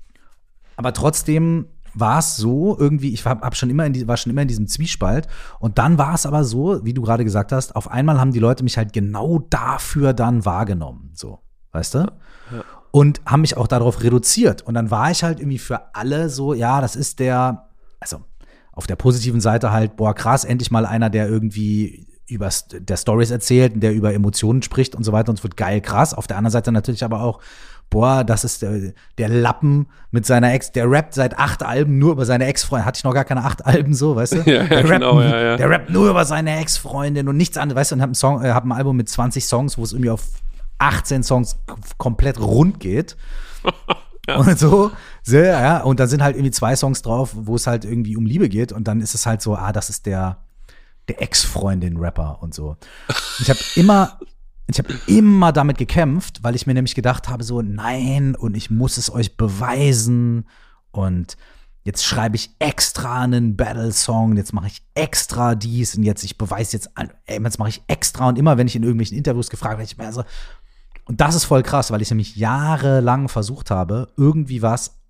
aber trotzdem war es so irgendwie, ich war, hab schon immer in die, war schon immer in diesem Zwiespalt und dann war es aber so, wie du gerade gesagt hast, auf einmal haben die Leute mich halt genau dafür dann wahrgenommen, so, weißt du? Ja. Und haben mich auch darauf reduziert und dann war ich halt irgendwie für alle so, ja, das ist der, also auf der positiven Seite halt, boah, krass, endlich mal einer, der irgendwie über der Stories erzählt, der über Emotionen spricht und so weiter und es wird geil, krass. Auf der anderen Seite natürlich aber auch, boah, das ist der, der Lappen mit seiner Ex, der rappt seit acht Alben nur über seine Ex-Freundin. Hatte ich noch gar keine acht Alben so, weißt du? Ja, ja, der, genau, rappt, ja, ja. der rappt nur über seine Ex-Freundin und nichts anderes, weißt du? Und hab ein, Song, äh, hab ein Album mit zwanzig Songs, wo es irgendwie auf achtzehn Songs k- komplett rund geht. Ja. Und so, sehr, ja. Und dann sind halt irgendwie zwei Songs drauf, wo es halt irgendwie um Liebe geht. Und dann ist es halt so, ah, das ist der, der Ex-Freundin-Rapper und so. Ich habe immer Ich habe immer damit gekämpft, weil ich mir nämlich gedacht habe, so nein, und ich muss es euch beweisen und jetzt schreibe ich extra einen Battle-Song, jetzt mache ich extra dies und jetzt, ich beweise jetzt, ey, jetzt mache ich extra und immer, wenn ich in irgendwelchen Interviews gefragt werde, ich mir so, und das ist voll krass, weil ich nämlich jahrelang versucht habe, irgendwie was,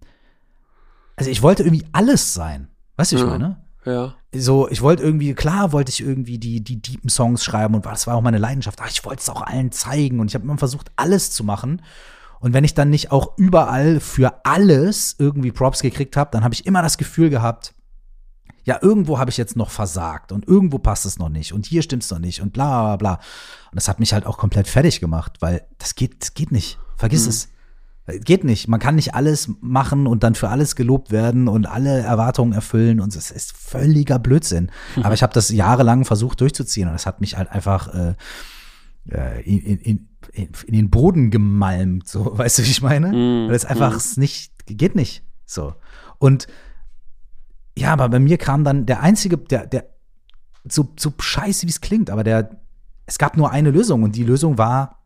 also ich wollte irgendwie alles sein, weißt du, wie ich meine? Ja. So, ich wollte irgendwie, klar wollte ich irgendwie die, die deepen Songs schreiben und das war auch meine Leidenschaft. Ach, ich wollte es auch allen zeigen und ich habe immer versucht, alles zu machen. Und wenn ich dann nicht auch überall für alles irgendwie Props gekriegt habe, dann habe ich immer das Gefühl gehabt, ja, irgendwo habe ich jetzt noch versagt und irgendwo passt es noch nicht und hier stimmt es noch nicht und bla, bla, bla. Und das hat mich halt auch komplett fertig gemacht, weil das geht, das geht nicht. Vergiss mhm. es. Geht nicht. Man kann nicht alles machen und dann für alles gelobt werden und alle Erwartungen erfüllen und es ist völliger Blödsinn. Mhm. Aber ich habe das jahrelang versucht durchzuziehen und das hat mich halt einfach äh, in, in, in, in den Boden gemalmt, so, weißt du, wie ich meine? Mhm. Weil es einfach mhm. nicht, geht nicht, so. Und ja, aber bei mir kam dann der einzige, der, der, so, so scheiße, wie es klingt, aber der, es gab nur eine Lösung und die Lösung war,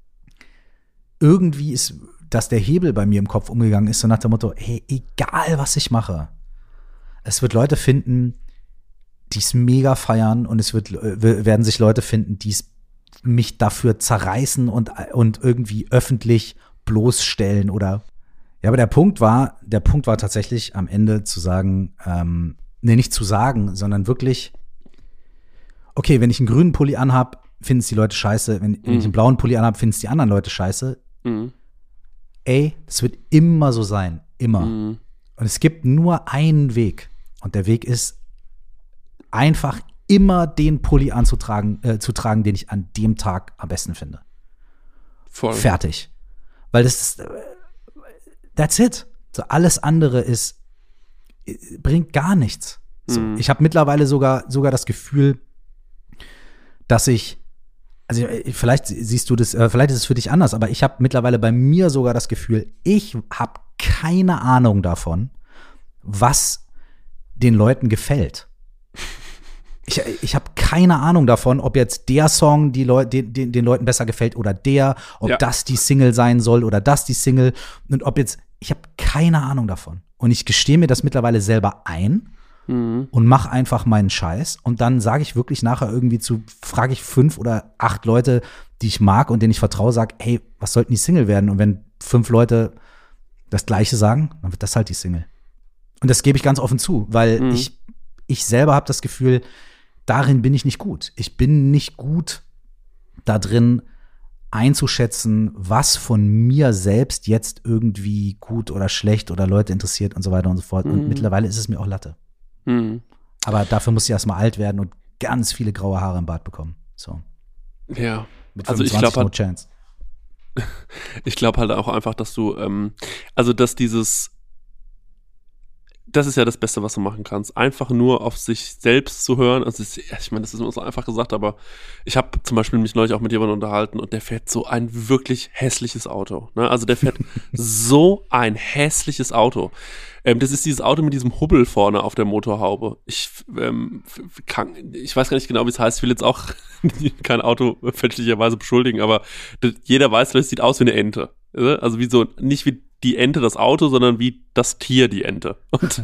irgendwie ist dass der Hebel bei mir im Kopf umgegangen ist, so nach dem Motto, hey, egal was ich mache, es wird Leute finden, die es mega feiern und es wird, werden sich Leute finden, die es mich dafür zerreißen und, und irgendwie öffentlich bloßstellen oder, ja, aber der Punkt war, der Punkt war tatsächlich am Ende zu sagen, ähm, nee, nicht zu sagen, sondern wirklich, okay, wenn ich einen grünen Pulli anhab, finden es die Leute scheiße. Wenn, wenn Mhm. ich einen blauen Pulli anhab, finden es die anderen Leute scheiße. Mhm. Ey, das wird immer so sein. Immer. Mhm. Und es gibt nur einen Weg. Und der Weg ist einfach immer den Pulli anzutragen, äh, zu tragen, den ich an dem Tag am besten finde. Voll. Fertig. Weil das ist, äh, that's it. So, alles andere ist, äh, bringt gar nichts. So, Mhm. ich habe mittlerweile sogar, sogar das Gefühl, dass ich, also äh, vielleicht siehst du das, äh, vielleicht ist es für dich anders, aber ich habe mittlerweile bei mir sogar das Gefühl, ich habe keine Ahnung davon, was den Leuten gefällt. Ich, ich habe keine Ahnung davon, ob jetzt der Song die Leu- den, den, den Leuten besser gefällt oder der, ob Ja. das die Single sein soll oder das die Single. Und ob jetzt, ich habe keine Ahnung davon. Und ich gestehe mir das mittlerweile selber ein Mhm. und mache einfach meinen Scheiß. Und dann sage ich wirklich nachher irgendwie zu, frage ich fünf oder acht Leute, die ich mag und denen ich vertraue, sage, hey, was sollten die Single werden? Und wenn fünf Leute das Gleiche sagen, dann wird das halt die Single. Und das gebe ich ganz offen zu, weil Mhm. ich, ich selber habe das Gefühl, darin bin ich nicht gut. Ich bin nicht gut da drin einzuschätzen, was von mir selbst jetzt irgendwie gut oder schlecht oder Leute interessiert und so weiter und so fort. Und Mhm. mittlerweile ist es mir auch Latte. Mhm. Aber dafür muss ich erstmal alt werden und ganz viele graue Haare im Bart bekommen. So. Ja. Mit Also ich fünfundzwanzig glaube no halt, chance. ich glaube halt auch einfach, dass du, ähm, also dass dieses, das ist ja das Beste, was du machen kannst. Einfach nur auf sich selbst zu hören. Also es- ich meine, das ist immer so einfach gesagt, aber ich habe zum Beispiel mich neulich auch mit jemandem unterhalten und der fährt so ein wirklich hässliches Auto. Ne? Also der fährt so ein hässliches Auto. Ähm, das ist dieses Auto mit diesem Hubbel vorne auf der Motorhaube. Ich, ähm, f- kann, ich weiß gar nicht genau, wie es heißt. Ich will jetzt auch kein Auto fälschlicherweise beschuldigen, aber das, jeder weiß, das sieht aus wie eine Ente. Ne? Also wie so, nicht wie die Ente das Auto, sondern wie das Tier die Ente. Und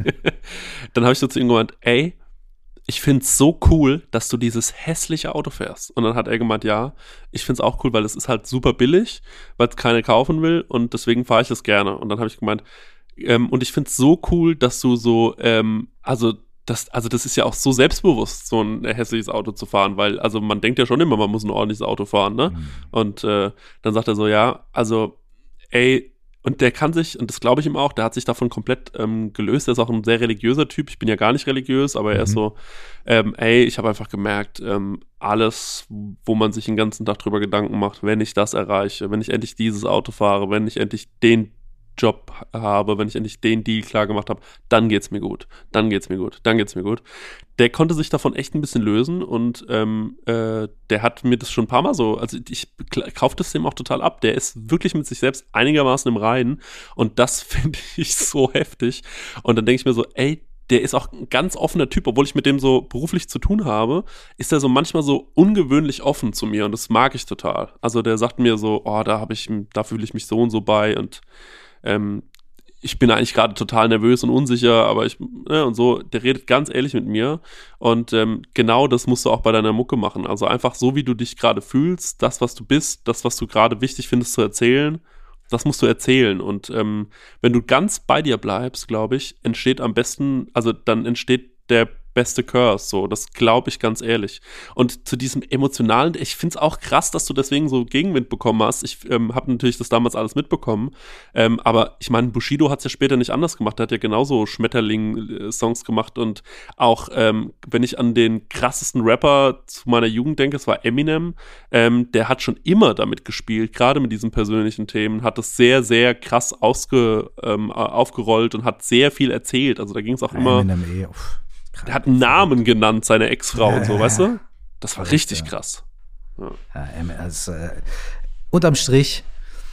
dann habe ich so zu ihm gemeint, ey, ich find's so cool, dass du dieses hässliche Auto fährst. Und dann hat er gemeint, ja, ich find's auch cool, weil es ist halt super billig, weil es keiner kaufen will und deswegen fahre ich das gerne. Und dann habe ich gemeint, ähm, und ich find's so cool, dass du so, ähm, also das, also das ist ja auch so selbstbewusst, so ein hässliches Auto zu fahren, weil, also man denkt ja schon immer, man muss ein ordentliches Auto fahren, ne? Mhm. Und äh, dann sagt er so, ja, also, ey, und der kann sich, und das glaube ich ihm auch, der hat sich davon komplett ähm, gelöst. Der ist auch ein sehr religiöser Typ. Ich bin ja gar nicht religiös, aber er ist Mhm. so, ähm, ey, ich habe einfach gemerkt, ähm, alles, wo man sich den ganzen Tag drüber Gedanken macht, wenn ich das erreiche, wenn ich endlich dieses Auto fahre, wenn ich endlich den Job habe, wenn ich endlich den Deal klar gemacht habe, dann geht's mir gut, dann geht's mir gut, dann geht's mir gut. Der konnte sich davon echt ein bisschen lösen und ähm, äh, der hat mir das schon ein paar Mal so, also ich kaufe das dem auch total ab, der ist wirklich mit sich selbst einigermaßen im Reinen und das finde ich so heftig und dann denke ich mir so, ey, der ist auch ein ganz offener Typ, obwohl ich mit dem so beruflich zu tun habe, ist er so manchmal so ungewöhnlich offen zu mir und das mag ich total. Also der sagt mir so, oh, da habe ich, da fühle ich mich so und so bei und ähm, ich bin eigentlich gerade total nervös und unsicher, aber ich, ne, und so, der redet ganz ehrlich mit mir und ähm, genau das musst du auch bei deiner Mucke machen. Also einfach so, wie du dich gerade fühlst, das, was du bist, das, was du gerade wichtig findest zu erzählen, das musst du erzählen und ähm, wenn du ganz bei dir bleibst, glaube ich, entsteht am besten, also dann entsteht der beste Curse, so, das glaube ich ganz ehrlich. Und zu diesem emotionalen, ich finde es auch krass, dass du deswegen so Gegenwind bekommen hast. Ich ähm, habe natürlich das damals alles mitbekommen, ähm, aber ich meine, Bushido hat es ja später nicht anders gemacht, der hat ja genauso Schmetterling-Songs gemacht und auch, ähm, wenn ich an den krassesten Rapper zu meiner Jugend denke, es war Eminem, ähm, der hat schon immer damit gespielt, gerade mit diesen persönlichen Themen, hat das sehr, sehr krass ausge, ähm, aufgerollt und hat sehr viel erzählt, also da ging es auch immer Eminem eh, uff. der hat einen Namen genannt, seine Ex-Frau Ja, und so, ja, weißt ja. du? Das war Verrückt, richtig ja. krass. Ja. Ja, ähm, also, äh, unterm Strich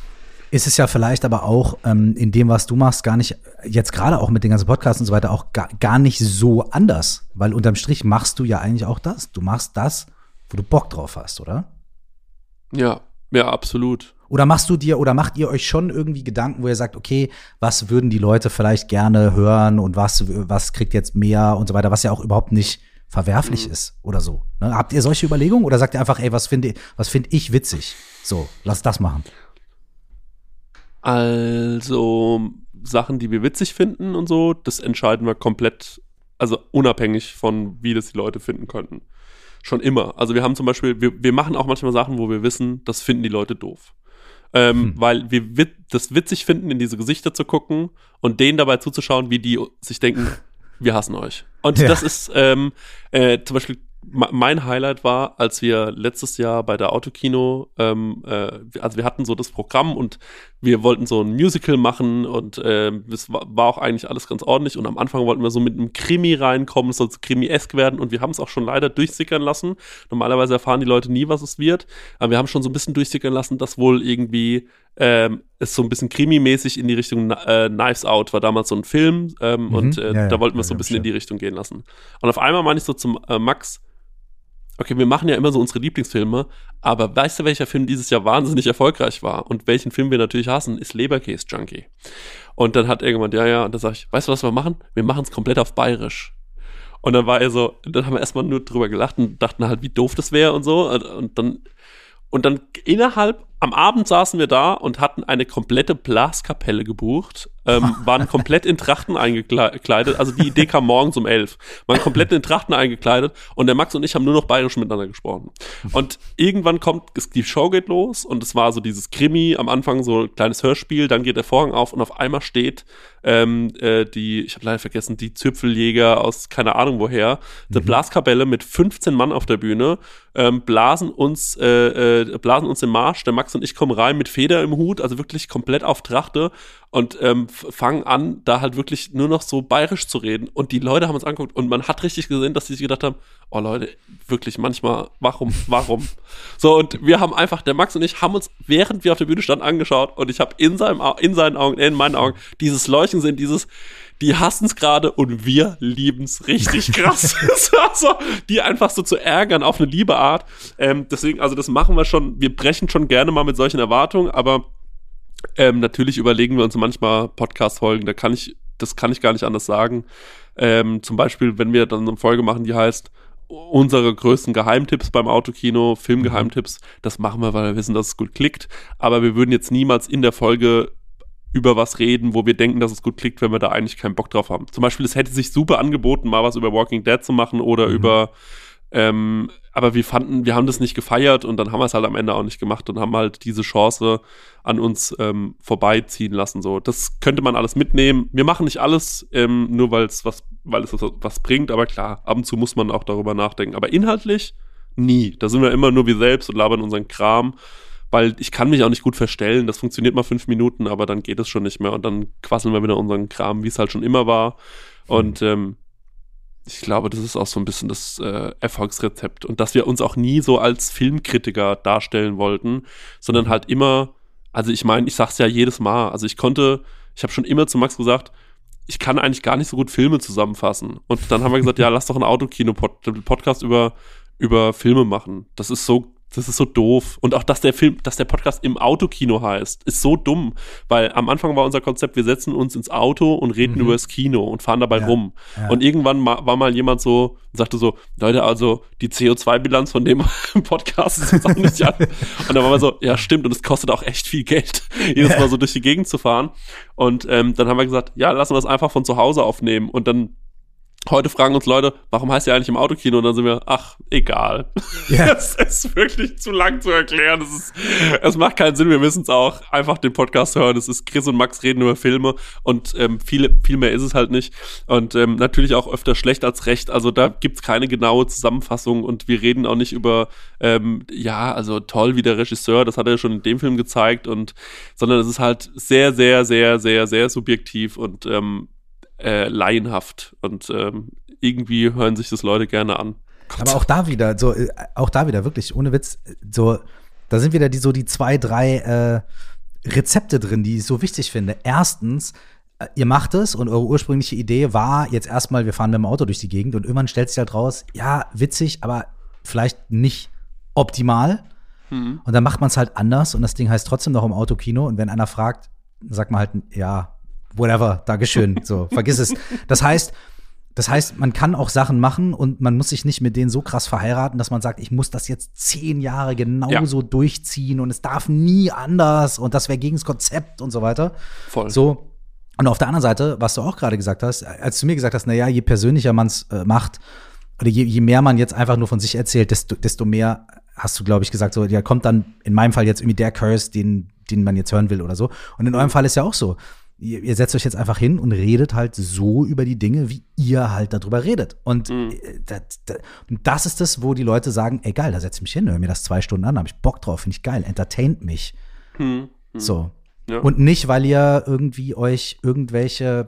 ist es ja vielleicht aber auch ähm, in dem, was du machst, gar nicht, jetzt gerade auch mit den ganzen Podcasts und so weiter, auch gar, gar nicht so anders. Weil unterm Strich machst du ja eigentlich auch das. Du machst das, wo du Bock drauf hast, oder? ja, ja, absolut. Oder machst du dir oder macht ihr euch schon irgendwie Gedanken, wo ihr sagt, okay, was würden die Leute vielleicht gerne hören und was, was kriegt jetzt mehr und so weiter, was ja auch überhaupt nicht verwerflich Mhm. ist oder so. Ne? Habt ihr solche Überlegungen oder sagt ihr einfach, ey, was finde was find ich witzig? So, lass das machen. Also Sachen, die wir witzig finden und so, das entscheiden wir komplett, also unabhängig von, wie das die Leute finden könnten. schon immer. Also wir haben zum Beispiel, wir, wir machen auch manchmal Sachen, wo wir wissen, das finden die Leute doof. Ähm, hm. Weil wir wit- das witzig finden, in diese Gesichter zu gucken und denen dabei zuzuschauen, wie die sich denken, wir hassen euch. Und ja. das ist ähm, äh, zum Beispiel mein Highlight war, als wir letztes Jahr bei der Autokino, ähm, äh, also wir hatten so das Programm und wir wollten so ein Musical machen und äh, es war, war auch eigentlich alles ganz ordentlich und am Anfang wollten wir so mit einem Krimi reinkommen, es soll so Krimi-esk werden und wir haben es auch schon leider durchsickern lassen. Normalerweise erfahren die Leute nie, was es wird, aber wir haben schon so ein bisschen durchsickern lassen, dass wohl irgendwie ähm, es so ein bisschen Krimi-mäßig in die Richtung äh, Knives Out war damals so ein Film ähm, mhm. und äh, ja, ja, da wollten wir es so ein bisschen in die Richtung gehen lassen. Und auf einmal meine ich so zum äh, Max, okay, wir machen ja immer so unsere Lieblingsfilme, aber weißt du, welcher Film dieses Jahr wahnsinnig erfolgreich war und welchen Film wir natürlich hassen, ist Leberkäse Junkie. Und dann hat er gemeint, ja, ja, und dann sag ich, weißt du, was wir machen? Wir machen es komplett auf Bayerisch. Und dann war er so, dann haben wir erstmal nur drüber gelacht und dachten halt, wie doof das wäre und so. Und, und dann und dann innerhalb, am Abend saßen wir da und hatten eine komplette Blaskapelle gebucht, ähm, waren komplett in Trachten eingekleidet, also die Idee kam morgens um elf, waren komplett in Trachten eingekleidet und der Max und ich haben nur noch bayerisch miteinander gesprochen. Und irgendwann kommt, die Show geht los und es war so dieses Krimi, am Anfang so ein kleines Hörspiel, dann geht der Vorhang auf und auf einmal steht ähm, äh, die, ich habe leider vergessen, die Züpfeljäger aus keine Ahnung woher, eine mhm. Blaskapelle mit fünfzehn Mann auf der Bühne, ähm, blasen uns, äh, äh, blasen uns den Marsch, der Max und ich kommen rein mit Feder im Hut, also wirklich komplett auf Trachte und ähm, fangen an, da halt wirklich nur noch so bayerisch zu reden und die Leute haben uns angeguckt und man hat richtig gesehen, dass sie sich gedacht haben, oh Leute, wirklich manchmal, warum, warum? So, und wir haben einfach, der Max und ich haben uns, während wir auf der Bühne standen, angeschaut und ich habe in seinem, in seinen Augen, in meinen Augen dieses Leuchten sehen, dieses, die hassen es gerade und wir lieben es richtig krass. So, die einfach so zu ärgern auf eine liebe Art. Ähm, deswegen, also das machen wir schon, wir brechen schon gerne mal mit solchen Erwartungen, aber ähm, natürlich überlegen wir uns manchmal Podcast-Folgen, da kann ich, das kann ich gar nicht anders sagen. Ähm, zum Beispiel, wenn wir dann eine Folge machen, die heißt unsere größten Geheimtipps beim Autokino, Filmgeheimtipps, das machen wir, weil wir wissen, dass es gut klickt, aber wir würden jetzt niemals in der Folge über was reden, wo wir denken, dass es gut klickt, wenn wir da eigentlich keinen Bock drauf haben. Zum Beispiel, es hätte sich super angeboten, mal was über Walking Dead zu machen oder mhm. über ähm, aber wir fanden, wir haben das nicht gefeiert und dann haben wir es halt am Ende auch nicht gemacht und haben halt diese Chance an uns ähm, vorbeiziehen lassen. So, das könnte man alles mitnehmen. Wir machen nicht alles, ähm, nur weil es was, weil es was bringt, aber klar, ab und zu muss man auch darüber nachdenken. Aber inhaltlich nie. Da sind wir immer nur wir selbst und labern unseren Kram, weil ich kann mich auch nicht gut verstellen. Das funktioniert mal fünf Minuten, aber dann geht es schon nicht mehr und dann quasseln wir wieder unseren Kram, wie es halt schon immer war. Und ähm, ich glaube, das ist auch so ein bisschen das äh, Erfolgsrezept. Und dass wir uns auch nie so als Filmkritiker darstellen wollten, sondern halt immer, also ich meine, ich sag's ja jedes Mal, also ich konnte, ich habe schon immer zu Max gesagt, ich kann eigentlich gar nicht so gut Filme zusammenfassen. Und dann haben wir gesagt, ja, lass doch einen Autokino-Podcast über, über Filme machen. Das ist so Das ist so doof. Und auch, dass der Film, dass der Podcast im Autokino heißt, ist so dumm. Weil am Anfang war unser Konzept, wir setzen uns ins Auto und reden mhm. über das Kino und fahren dabei ja, rum. Ja. Und irgendwann ma- war mal jemand so, sagte so, Leute, also die C O zwei Bilanz von dem Podcast ist jetzt auch nicht an. Und dann war man so, ja stimmt, und es kostet auch echt viel Geld, jedes ja. Mal so durch die Gegend zu fahren. Und ähm, dann haben wir gesagt, ja, lassen wir das einfach von zu Hause aufnehmen. Und dann heute fragen uns Leute, warum heißt ihr eigentlich im Autokino? Und dann sind wir, ach, egal. Yeah. Das ist wirklich zu lang zu erklären. Es ist, es macht keinen Sinn. Wir müssen es auch einfach den Podcast hören. Es ist Chris und Max reden über Filme und ähm, viel, viel mehr ist es halt nicht. Und ähm, natürlich auch öfter schlecht als recht. Also da gibt's keine genaue Zusammenfassung und wir reden auch nicht über, ähm, ja, also toll wie der Regisseur, das hat er schon in dem Film gezeigt und, sondern es ist halt sehr, sehr, sehr, sehr, sehr subjektiv und ähm, Äh, laienhaft und ähm, irgendwie hören sich das Leute gerne an. Gott. Aber auch da wieder, so, äh, auch da wieder wirklich, ohne Witz, so, da sind wieder die so die zwei, drei äh, Rezepte drin, die ich so wichtig finde. Erstens, äh, ihr macht es und eure ursprüngliche Idee war jetzt erstmal, wir fahren mit dem Auto durch die Gegend und irgendwann stellt sich halt raus, ja, witzig, aber vielleicht nicht optimal. Mhm. Und dann macht man es halt anders und das Ding heißt trotzdem noch im Autokino und wenn einer fragt, sagt man halt, ja, whatever, Dankeschön, so, vergiss es. Das heißt, das heißt, man kann auch Sachen machen und man muss sich nicht mit denen so krass verheiraten, dass man sagt, ich muss das jetzt zehn Jahre genauso ja. durchziehen und es darf nie anders und das wäre gegen das Konzept und so weiter. Voll. So. Und auf der anderen Seite, was du auch gerade gesagt hast, als du mir gesagt hast, na ja, je persönlicher man es äh, macht, oder je, je mehr man jetzt einfach nur von sich erzählt, desto, desto mehr hast du, glaube ich, gesagt, so, ja, kommt dann in meinem Fall jetzt irgendwie der Curse, den, den man jetzt hören will oder so. Und in eurem Fall ist ja auch so. Ihr, ihr setzt euch jetzt einfach hin und redet halt so über die Dinge, wie ihr halt darüber redet. Und mhm. das, das, das ist das, wo die Leute sagen, ey, geil, da setz ich mich hin, hör mir das zwei Stunden an, da hab ich Bock drauf, finde ich geil, entertaint mich. Mhm. Mhm. So. Ja. Und nicht, weil ihr irgendwie euch irgendwelche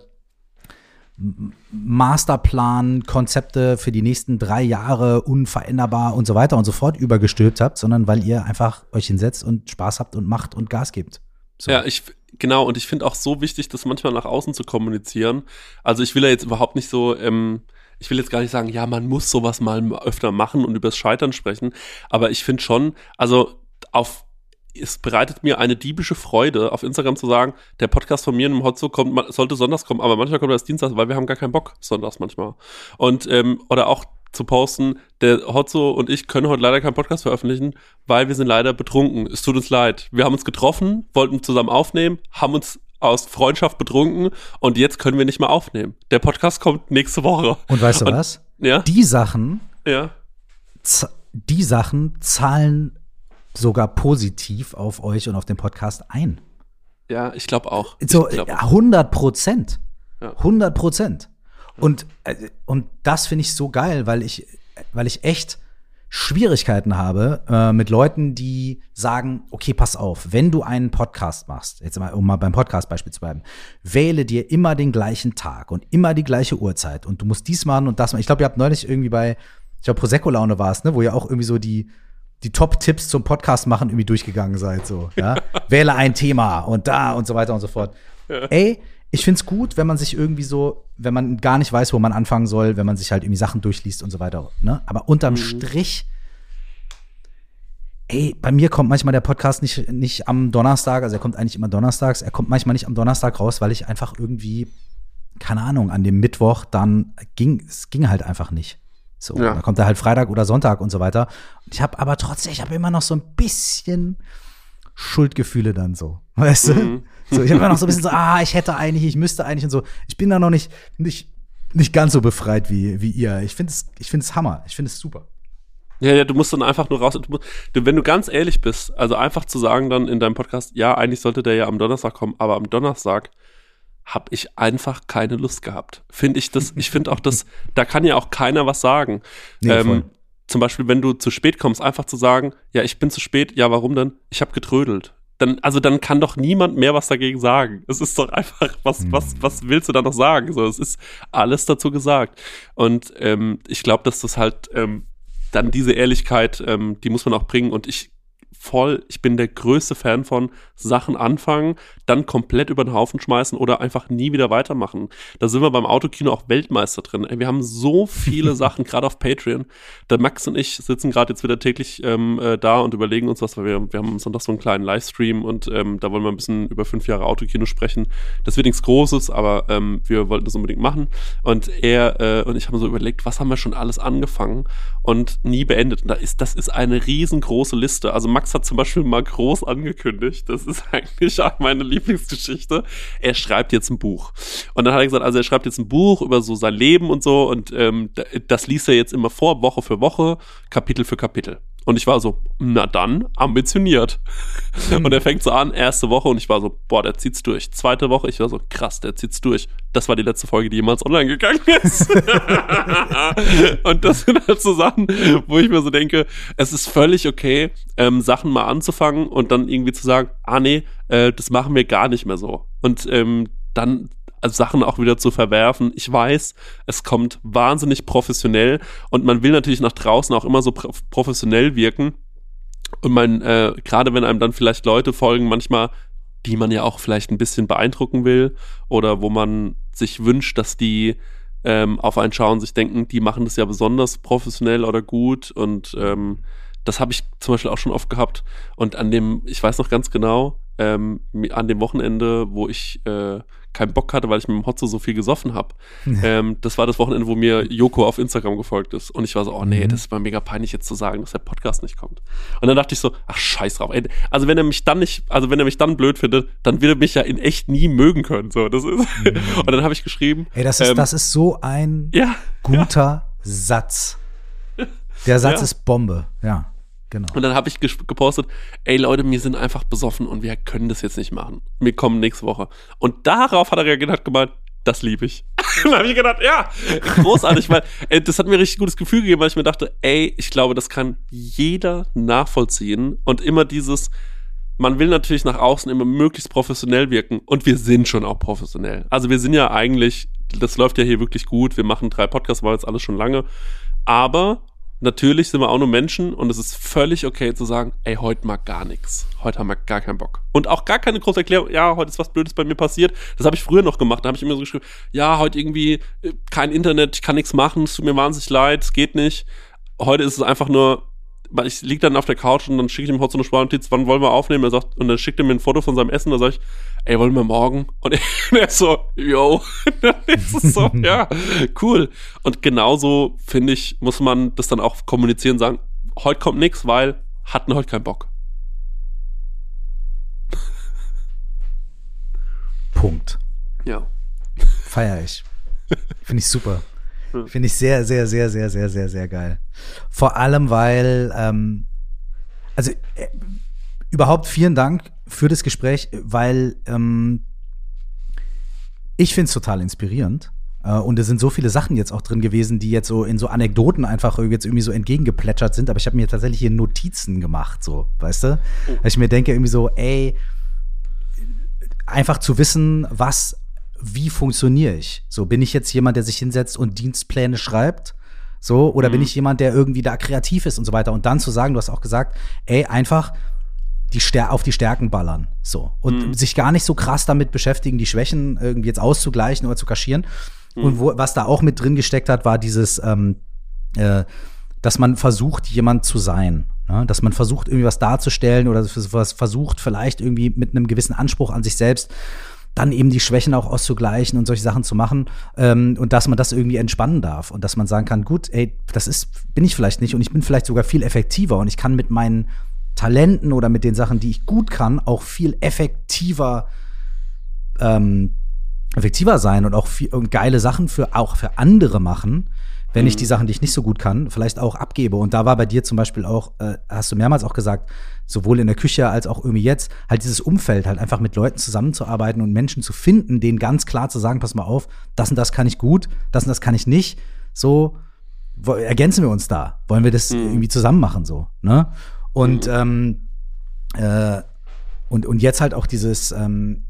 Masterplan, Konzepte für die nächsten drei Jahre unveränderbar und so weiter und so fort übergestülpt habt, sondern weil ihr einfach euch hinsetzt und Spaß habt und macht und Gas gebt. So. Ja, ich, genau, und ich finde auch so wichtig, das manchmal nach außen zu kommunizieren. Also ich will ja jetzt überhaupt nicht so, ähm, ich will jetzt gar nicht sagen, ja, man muss sowas mal öfter machen und übers Scheitern sprechen, aber ich finde schon, also auf es bereitet mir eine diebische Freude, auf Instagram zu sagen, der Podcast von mir in dem Hotzo kommt, sollte sonntags kommen, aber manchmal kommt er erst Dienstag, weil wir haben gar keinen Bock sonntags manchmal. Und, ähm, oder auch zu posten, der Hotzo und ich können heute leider keinen Podcast veröffentlichen, weil wir sind leider betrunken. Es tut uns leid. Wir haben uns getroffen, wollten zusammen aufnehmen, haben uns aus Freundschaft betrunken und jetzt können wir nicht mehr aufnehmen. Der Podcast kommt nächste Woche. Und weißt du und, was? Ja? Die Sachen, ja. z- die Sachen zahlen sogar positiv auf euch und auf den Podcast ein. Ja, ich glaube auch. So, ich glaub auch. hundert Prozent. Ja. hundert Prozent. Und, und das finde ich so geil, weil ich, weil ich echt Schwierigkeiten habe äh, mit Leuten, die sagen, okay, pass auf, wenn du einen Podcast machst, jetzt mal, um mal beim Podcast-Beispiel zu bleiben, wähle dir immer den gleichen Tag und immer die gleiche Uhrzeit und du musst dies machen und das machen. Ich glaube, ihr habt neulich irgendwie bei, ich glaube, Prosecco-Laune war es, ne, wo ihr auch irgendwie so die die Top-Tipps zum Podcast machen irgendwie durchgegangen seid, so, ja. Wähle ein Thema und da und so weiter und so fort. Ja. Ey, ich find's gut, wenn man sich irgendwie so, wenn man gar nicht weiß, wo man anfangen soll, wenn man sich halt irgendwie Sachen durchliest und so weiter, ne? Aber unterm mhm. Strich, ey, bei mir kommt manchmal der Podcast nicht, nicht am Donnerstag, also er kommt eigentlich immer donnerstags, er kommt manchmal nicht am Donnerstag raus, weil ich einfach irgendwie, keine Ahnung, an dem Mittwoch dann ging, es ging halt einfach nicht. So, ja. Da kommt er halt Freitag oder Sonntag und so weiter. Ich habe aber trotzdem, ich habe immer noch so ein bisschen Schuldgefühle dann so, weißt du? Mhm. So, ich habe immer noch so ein bisschen so, ah, ich hätte eigentlich, ich müsste eigentlich und so. Ich bin da noch nicht, nicht, nicht ganz so befreit wie, wie ihr. Ich finde es, ich finde es Hammer. Ich finde es super. Ja, ja, du musst dann einfach nur raus. Du, du, wenn du ganz ehrlich bist, also einfach zu sagen dann in deinem Podcast, ja, eigentlich sollte der ja am Donnerstag kommen, aber am Donnerstag habe ich einfach keine Lust gehabt. Finde ich das, ich finde auch das, da kann ja auch keiner was sagen. Nee, ähm, zum Beispiel, wenn du zu spät kommst, einfach zu sagen, ja, ich bin zu spät, ja, warum denn? Ich habe getrödelt. Dann, also dann kann doch niemand mehr was dagegen sagen. Es ist doch einfach, was, hm. was, was willst du da noch sagen? So, es ist alles dazu gesagt. Und ähm, ich glaube, dass das halt ähm, dann diese Ehrlichkeit, ähm, die muss man auch bringen. Und ich voll, ich bin der größte Fan von Sachen anfangen, dann komplett über den Haufen schmeißen oder einfach nie wieder weitermachen. Da sind wir beim Autokino auch Weltmeister drin. Ey, wir haben so viele Sachen, gerade auf Patreon. Der Max und ich sitzen gerade jetzt wieder täglich ähm, äh, da und überlegen uns was, weil wir, wir haben Sonntag so einen kleinen Livestream und ähm, da wollen wir ein bisschen über fünf Jahre Autokino sprechen. Das wird nichts Großes, aber ähm, wir wollten das unbedingt machen. Und er äh, und ich haben so überlegt, was haben wir schon alles angefangen und nie beendet. Und da ist, das ist eine riesengroße Liste. Also Max hat zum Beispiel mal groß angekündigt, das ist eigentlich auch meine Lieblingsgeschichte, er schreibt jetzt ein Buch. Und dann hat er gesagt, also er schreibt jetzt ein Buch über so sein Leben und so und ähm, das liest er jetzt immer vor, Woche für Woche, Kapitel für Kapitel. Und ich war so, na dann, ambitioniert. Mhm. Und er fängt so an, erste Woche und ich war so, boah, der zieht's durch. Zweite Woche, ich war so, krass, der zieht's durch. Das war die letzte Folge, die jemals online gegangen ist. Und das sind halt so Sachen, wo ich mir so denke, es ist völlig okay, ähm, Sachen mal anzufangen und dann irgendwie zu sagen, ah nee, äh, das machen wir gar nicht mehr so. Und ähm, dann also Sachen auch wieder zu verwerfen. Ich weiß, es kommt wahnsinnig professionell und man will natürlich nach draußen auch immer so pro- professionell wirken. Und man, äh, gerade wenn einem dann vielleicht Leute folgen, manchmal, die man ja auch vielleicht ein bisschen beeindrucken will oder wo man sich wünscht, dass die ähm, auf einen schauen, sich denken, die machen das ja besonders professionell oder gut und ähm, das habe ich zum Beispiel auch schon oft gehabt und an dem, ich weiß noch ganz genau, ähm, an dem Wochenende, wo ich äh, keinen Bock hatte, weil ich mit dem Hotzo so viel gesoffen habe. ähm, das war das Wochenende, wo mir Joko auf Instagram gefolgt ist. Und ich war so, oh nee, mhm. das ist mir mega peinlich jetzt zu sagen, dass der Podcast nicht kommt. Und dann dachte ich so, ach scheiß drauf. Ey. Also wenn er mich dann nicht, also wenn er mich dann blöd findet, dann wird er mich ja in echt nie mögen können. So, das ist. Mhm. Und dann habe ich geschrieben. Ey, das ist, ähm, das ist so ein ja, guter ja. Satz. Der Satz ja. ist Bombe, ja, genau. Und dann habe ich ges- gepostet, ey Leute, wir sind einfach besoffen und wir können das jetzt nicht machen. Wir kommen nächste Woche. Und darauf hat er reagiert und hat gemeint, das liebe ich. Dann habe ich gedacht, ja, großartig, weil ey, das hat mir ein richtig gutes Gefühl gegeben, weil ich mir dachte, ey, ich glaube, das kann jeder nachvollziehen. Und immer dieses, man will natürlich nach außen immer möglichst professionell wirken und wir sind schon auch professionell. Also wir sind ja eigentlich, das läuft ja hier wirklich gut, wir machen drei Podcasts, war jetzt alles schon lange, aber natürlich sind wir auch nur Menschen und es ist völlig okay zu sagen, ey, heute mal gar nichts. Heute haben wir gar keinen Bock. Und auch gar keine große Erklärung, ja, heute ist was Blödes bei mir passiert. Das habe ich früher noch gemacht. Da habe ich immer so geschrieben, ja, heute irgendwie kein Internet, ich kann nichts machen, es tut mir wahnsinnig leid, es geht nicht. Heute ist es einfach nur, weil ich liege dann auf der Couch und dann schicke ich ihm heute so eine Sprachnotiz, wann wollen wir aufnehmen? Er sagt, und dann schickt er mir ein Foto von seinem Essen, da sage ich, ey, wollen wir morgen? Und er ist so, yo, dann ist es so, ja, cool. Und genauso, finde ich, muss man das dann auch kommunizieren, sagen, heute kommt nichts, weil hatten heute keinen Bock. Punkt. Ja. Feier ich. Finde ich super. Finde ich sehr, sehr, sehr, sehr, sehr, sehr, sehr geil. Vor allem, weil, ähm, also äh, überhaupt vielen Dank für das Gespräch, weil ähm, ich finde es total inspirierend. Äh, und es sind so viele Sachen jetzt auch drin gewesen, die jetzt so in so Anekdoten einfach jetzt irgendwie so entgegengeplätschert sind. Aber ich habe mir tatsächlich hier Notizen gemacht, so, weißt du? Oh. Weil ich mir denke irgendwie so, ey, einfach zu wissen, was wie funktioniere ich? So, bin ich jetzt jemand, der sich hinsetzt und Dienstpläne schreibt? So, oder mhm. bin ich jemand, der irgendwie da kreativ ist und so weiter? Und dann zu sagen, du hast auch gesagt, ey, einfach die Stär- auf die Stärken ballern. So. Und mhm. sich gar nicht so krass damit beschäftigen, die Schwächen irgendwie jetzt auszugleichen oder zu kaschieren. Mhm. Und wo, was da auch mit drin gesteckt hat, war dieses, ähm, äh, dass man versucht, jemand zu sein. Ne? Dass man versucht, irgendwie was darzustellen oder was versucht, vielleicht irgendwie mit einem gewissen Anspruch an sich selbst dann eben die Schwächen auch auszugleichen und solche Sachen zu machen, ähm, und dass man das irgendwie entspannen darf und dass man sagen kann, gut, ey, das ist, bin ich vielleicht nicht und ich bin vielleicht sogar viel effektiver und ich kann mit meinen Talenten oder mit den Sachen, die ich gut kann, auch viel effektiver ähm, effektiver sein und auch viel, und geile Sachen für auch für andere machen, wenn mhm. ich die Sachen, die ich nicht so gut kann, vielleicht auch abgebe. Und da war bei dir zum Beispiel auch, äh, hast du mehrmals auch gesagt, sowohl in der Küche als auch irgendwie jetzt, halt dieses Umfeld, halt einfach mit Leuten zusammenzuarbeiten und Menschen zu finden, denen ganz klar zu sagen, pass mal auf, das und das kann ich gut, das und das kann ich nicht. So, wo, ergänzen wir uns da. Wollen wir das mhm. irgendwie zusammen machen, so, ne? Und, mhm. ähm, äh, und, und jetzt halt auch dieses, ähm,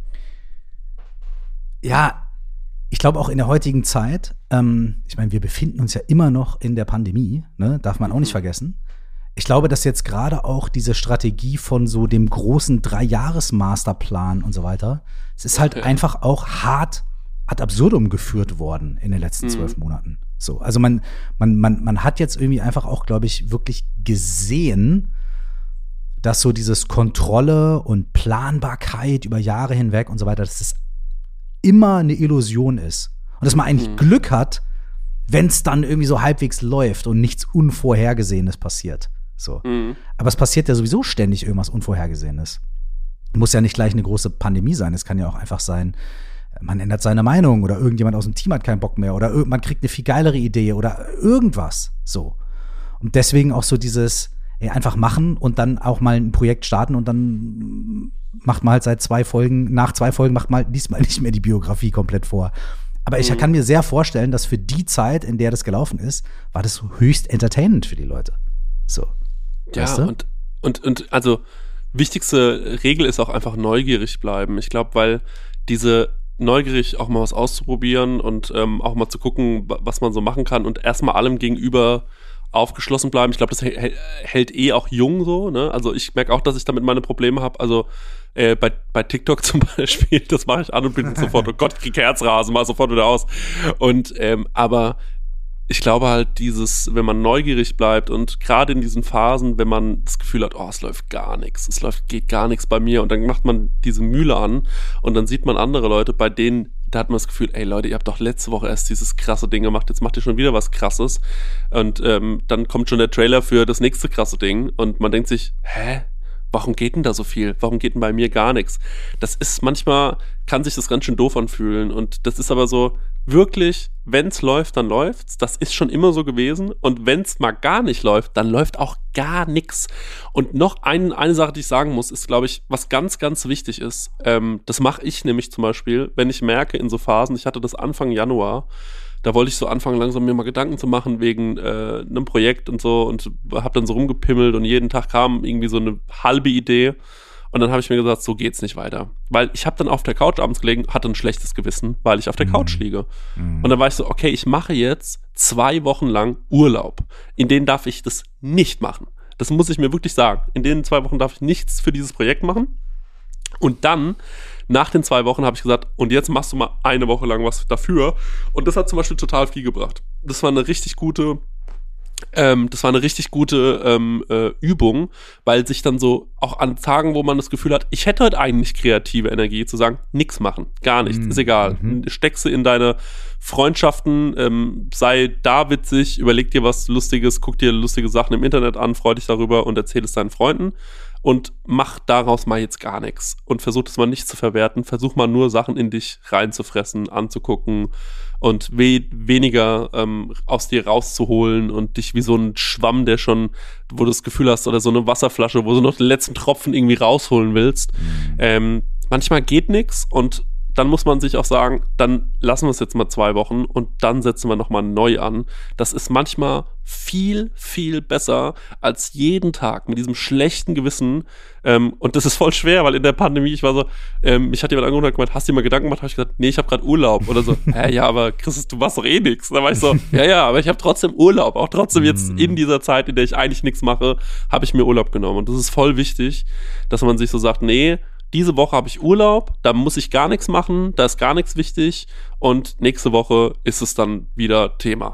ja, ich glaube auch in der heutigen Zeit, ähm, ich meine, wir befinden uns ja immer noch in der Pandemie, ne? Darf man auch nicht vergessen. Ich glaube, dass jetzt gerade auch diese Strategie von so dem großen Drei-Jahres-Masterplan und so weiter, es ist halt okay. einfach auch hart ad absurdum geführt worden in den letzten zwölf mhm. Monaten. So, also man, man, man, man hat jetzt irgendwie einfach auch, glaube ich, wirklich gesehen, dass so dieses Kontrolle und Planbarkeit über Jahre hinweg und so weiter, dass es immer eine Illusion ist. Und dass man eigentlich mhm. Glück hat, wenn es dann irgendwie so halbwegs läuft und nichts Unvorhergesehenes passiert. So. Mhm. Aber es passiert ja sowieso ständig irgendwas Unvorhergesehenes. Muss ja nicht gleich eine große Pandemie sein. Es kann ja auch einfach sein, man ändert seine Meinung oder irgendjemand aus dem Team hat keinen Bock mehr oder man kriegt eine viel geilere Idee oder irgendwas. So. Und deswegen auch so dieses ey, einfach machen und dann auch mal ein Projekt starten und dann macht man halt seit zwei Folgen, nach zwei Folgen macht man halt diesmal nicht mehr die Biografie komplett vor. Aber ich mhm. kann mir sehr vorstellen, dass für die Zeit, in der das gelaufen ist, war das höchst entertainend für die Leute. So. Ja, weißt du? und, und, und also wichtigste Regel ist auch einfach neugierig bleiben. Ich glaube, weil diese neugierig auch mal was auszuprobieren und ähm, auch mal zu gucken, was man so machen kann und erstmal allem gegenüber aufgeschlossen bleiben. Ich glaube, das hält eh auch jung so, ne? Also ich merke auch, dass ich damit meine Probleme habe. Also äh, bei, bei TikTok zum Beispiel, das mache ich an und bin sofort, oh Gott, ich krieg Herzrasen, mach sofort wieder aus. Und ähm, aber ich glaube halt dieses, wenn man neugierig bleibt und gerade in diesen Phasen, wenn man das Gefühl hat, oh, es läuft gar nichts, es läuft, geht gar nichts bei mir und dann macht man diese Mühle an und dann sieht man andere Leute, bei denen, da hat man das Gefühl, ey Leute, ihr habt doch letzte Woche erst dieses krasse Ding gemacht, jetzt macht ihr schon wieder was Krasses und ähm, dann kommt schon der Trailer für das nächste krasse Ding und man denkt sich, hä? warum geht denn da so viel? Warum geht denn bei mir gar nichts? Das ist manchmal, kann sich das ganz schön doof anfühlen und das ist aber so, wirklich, wenn's läuft, dann läuft's. Das ist schon immer so gewesen und wenn's mal gar nicht läuft, dann läuft auch gar nichts. Und noch ein, eine Sache, die ich sagen muss, ist, glaube ich, was ganz, ganz wichtig ist, ähm, das mache ich nämlich zum Beispiel, wenn ich merke in so Phasen, ich hatte das Anfang Januar, da wollte ich so anfangen, langsam mir mal Gedanken zu machen wegen äh, einem Projekt und so und habe dann so rumgepimmelt und jeden Tag kam irgendwie so eine halbe Idee und dann habe ich mir gesagt, so geht's nicht weiter. Weil ich habe dann auf der Couch abends gelegen, hatte ein schlechtes Gewissen, weil ich auf der Couch liege. Mhm. Und dann war ich so, okay, ich mache jetzt zwei Wochen lang Urlaub. In denen darf ich das nicht machen. Das muss ich mir wirklich sagen. In den zwei Wochen darf ich nichts für dieses Projekt machen. Und dann, nach den zwei Wochen, habe ich gesagt, und jetzt machst du mal eine Woche lang was dafür. Und das hat zum Beispiel total viel gebracht. Das war eine richtig gute, ähm, das war eine richtig gute ähm, äh, Übung, weil sich dann so auch an Tagen, wo man das Gefühl hat, ich hätte heute eigentlich kreative Energie, zu sagen, nix machen, gar nichts, mhm. ist egal. Mhm. Steckst du in deine Freundschaften, ähm, sei da witzig, überleg dir was Lustiges, guck dir lustige Sachen im Internet an, freu dich darüber und erzähl es deinen Freunden. Und mach daraus mal jetzt gar nichts. Und versuch das mal nicht zu verwerten. Versuch mal nur Sachen in dich reinzufressen, anzugucken und we- weniger ähm, aus dir rauszuholen und dich wie so ein Schwamm, der schon, wo du das Gefühl hast, oder so eine Wasserflasche, wo du noch den letzten Tropfen irgendwie rausholen willst. Mhm. Ähm, manchmal geht nichts und dann muss man sich auch sagen, dann lassen wir es jetzt mal zwei Wochen und dann setzen wir nochmal neu an. Das ist manchmal viel, viel besser als jeden Tag mit diesem schlechten Gewissen. Ähm, und das ist voll schwer, weil in der Pandemie, ich war so, ähm, mich hat jemand angerufen und gemeint, hast du dir mal Gedanken gemacht? Habe ich gesagt, nee, ich habe gerade Urlaub. Oder so, hä, ja, aber Chris, du machst doch eh nichts. Da war ich so, ja, ja, aber ich habe trotzdem Urlaub. Auch trotzdem jetzt in dieser Zeit, in der ich eigentlich nichts mache, habe ich mir Urlaub genommen. Und das ist voll wichtig, dass man sich so sagt, nee, diese Woche habe ich Urlaub, da muss ich gar nichts machen, da ist gar nichts wichtig und nächste Woche ist es dann wieder Thema.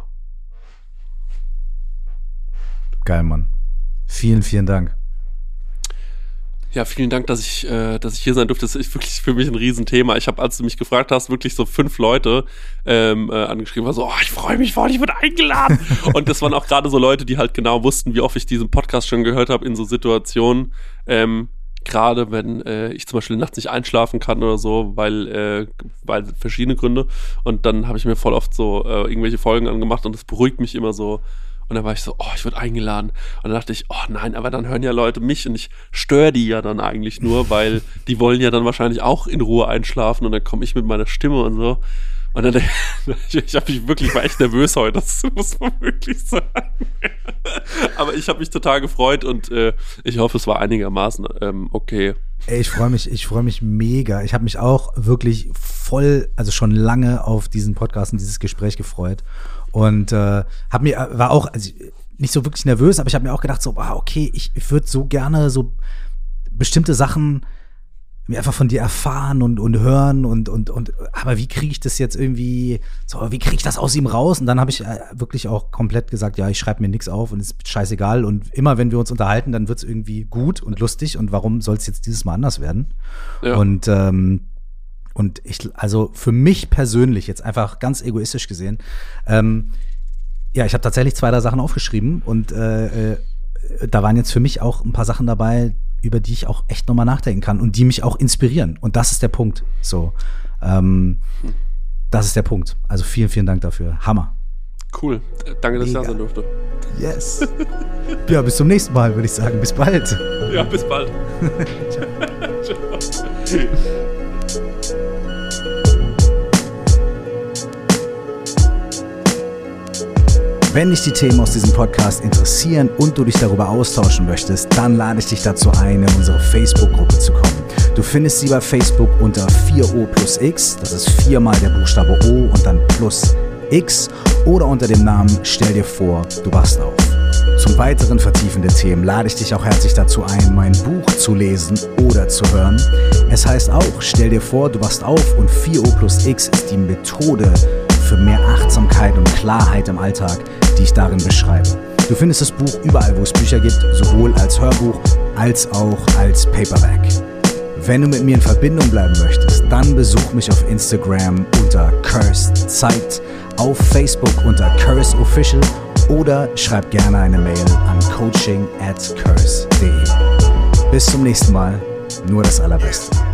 Geil, Mann. Vielen, vielen Dank. Ja, vielen Dank, dass ich, äh, dass ich hier sein durfte. Das ist wirklich für mich ein Riesenthema. Ich habe, als du mich gefragt hast, wirklich so fünf Leute ähm, äh, angeschrieben, war so, oh, ich freue mich voll, ich wurde eingeladen. Und das waren auch gerade so Leute, die halt genau wussten, wie oft ich diesen Podcast schon gehört habe in so Situationen, ähm, gerade wenn äh, ich zum Beispiel nachts nicht einschlafen kann oder so, weil, äh, weil verschiedene Gründe. Und dann habe ich mir voll oft so äh, irgendwelche Folgen angemacht und das beruhigt mich immer so. Und dann war ich so, oh, ich wurde eingeladen. Und dann dachte ich, oh nein, aber dann hören ja Leute mich und ich störe die ja dann eigentlich nur, weil die wollen ja dann wahrscheinlich auch in Ruhe einschlafen und dann komme ich mit meiner Stimme und so. Und dann, ich, ich habe mich wirklich, war echt nervös heute, das muss man wirklich sagen. Aber ich habe mich total gefreut und äh, ich hoffe, es war einigermaßen ähm, okay. Ey, ich freue mich, ich freue mich mega. Ich habe mich auch wirklich voll, also schon lange auf diesen Podcast und dieses Gespräch gefreut. Und äh, hab mir, war auch also nicht so wirklich nervös, aber ich habe mir auch gedacht, so, ah, okay, ich, ich würde so gerne so bestimmte Sachen mir einfach von dir erfahren und, und hören und, und, und, aber wie kriege ich das jetzt irgendwie, so, wie kriege ich das aus ihm raus? Und dann habe ich äh, wirklich auch komplett gesagt, ja, ich schreibe mir nichts auf und ist scheißegal. Und immer, wenn wir uns unterhalten, dann wird es irgendwie gut und lustig. Und warum soll es jetzt dieses Mal anders werden? Ja. Und, ähm, und ich, also für mich persönlich, jetzt einfach ganz egoistisch gesehen, ähm, ja, ich habe tatsächlich zwei, drei Sachen aufgeschrieben und äh, äh, da waren jetzt für mich auch ein paar Sachen dabei, über die ich auch echt nochmal nachdenken kann und die mich auch inspirieren. Und das ist der Punkt. So, ähm, das ist der Punkt. Also vielen, vielen Dank dafür. Hammer. Cool. Danke, dass ich da sein durfte. Yes. Ja, bis zum nächsten Mal, würde ich sagen. Bis bald. Ja, bis bald. Ciao. Ciao. Wenn dich die Themen aus diesem Podcast interessieren und du dich darüber austauschen möchtest, dann lade ich dich dazu ein, in unsere Facebook-Gruppe zu kommen. Du findest sie bei Facebook unter vier O plus X, das ist viermal der Buchstabe O und dann plus X, oder unter dem Namen Stell dir vor, du wachst auf. Zum weiteren vertiefenden Themen lade ich dich auch herzlich dazu ein, mein Buch zu lesen oder zu hören. Es heißt auch Stell dir vor, du wachst auf und vier O plus X ist die Methode für mehr Achtsamkeit und Klarheit im Alltag, die ich darin beschreibe. Du findest das Buch überall, wo es Bücher gibt, sowohl als Hörbuch als auch als Paperback. Wenn du mit mir in Verbindung bleiben möchtest, dann besuch mich auf Instagram unter Cursed Zeit, auf Facebook unter Curse Official oder schreib gerne eine Mail an coaching at curse punkt de. Bis zum nächsten Mal. Nur das Allerbeste.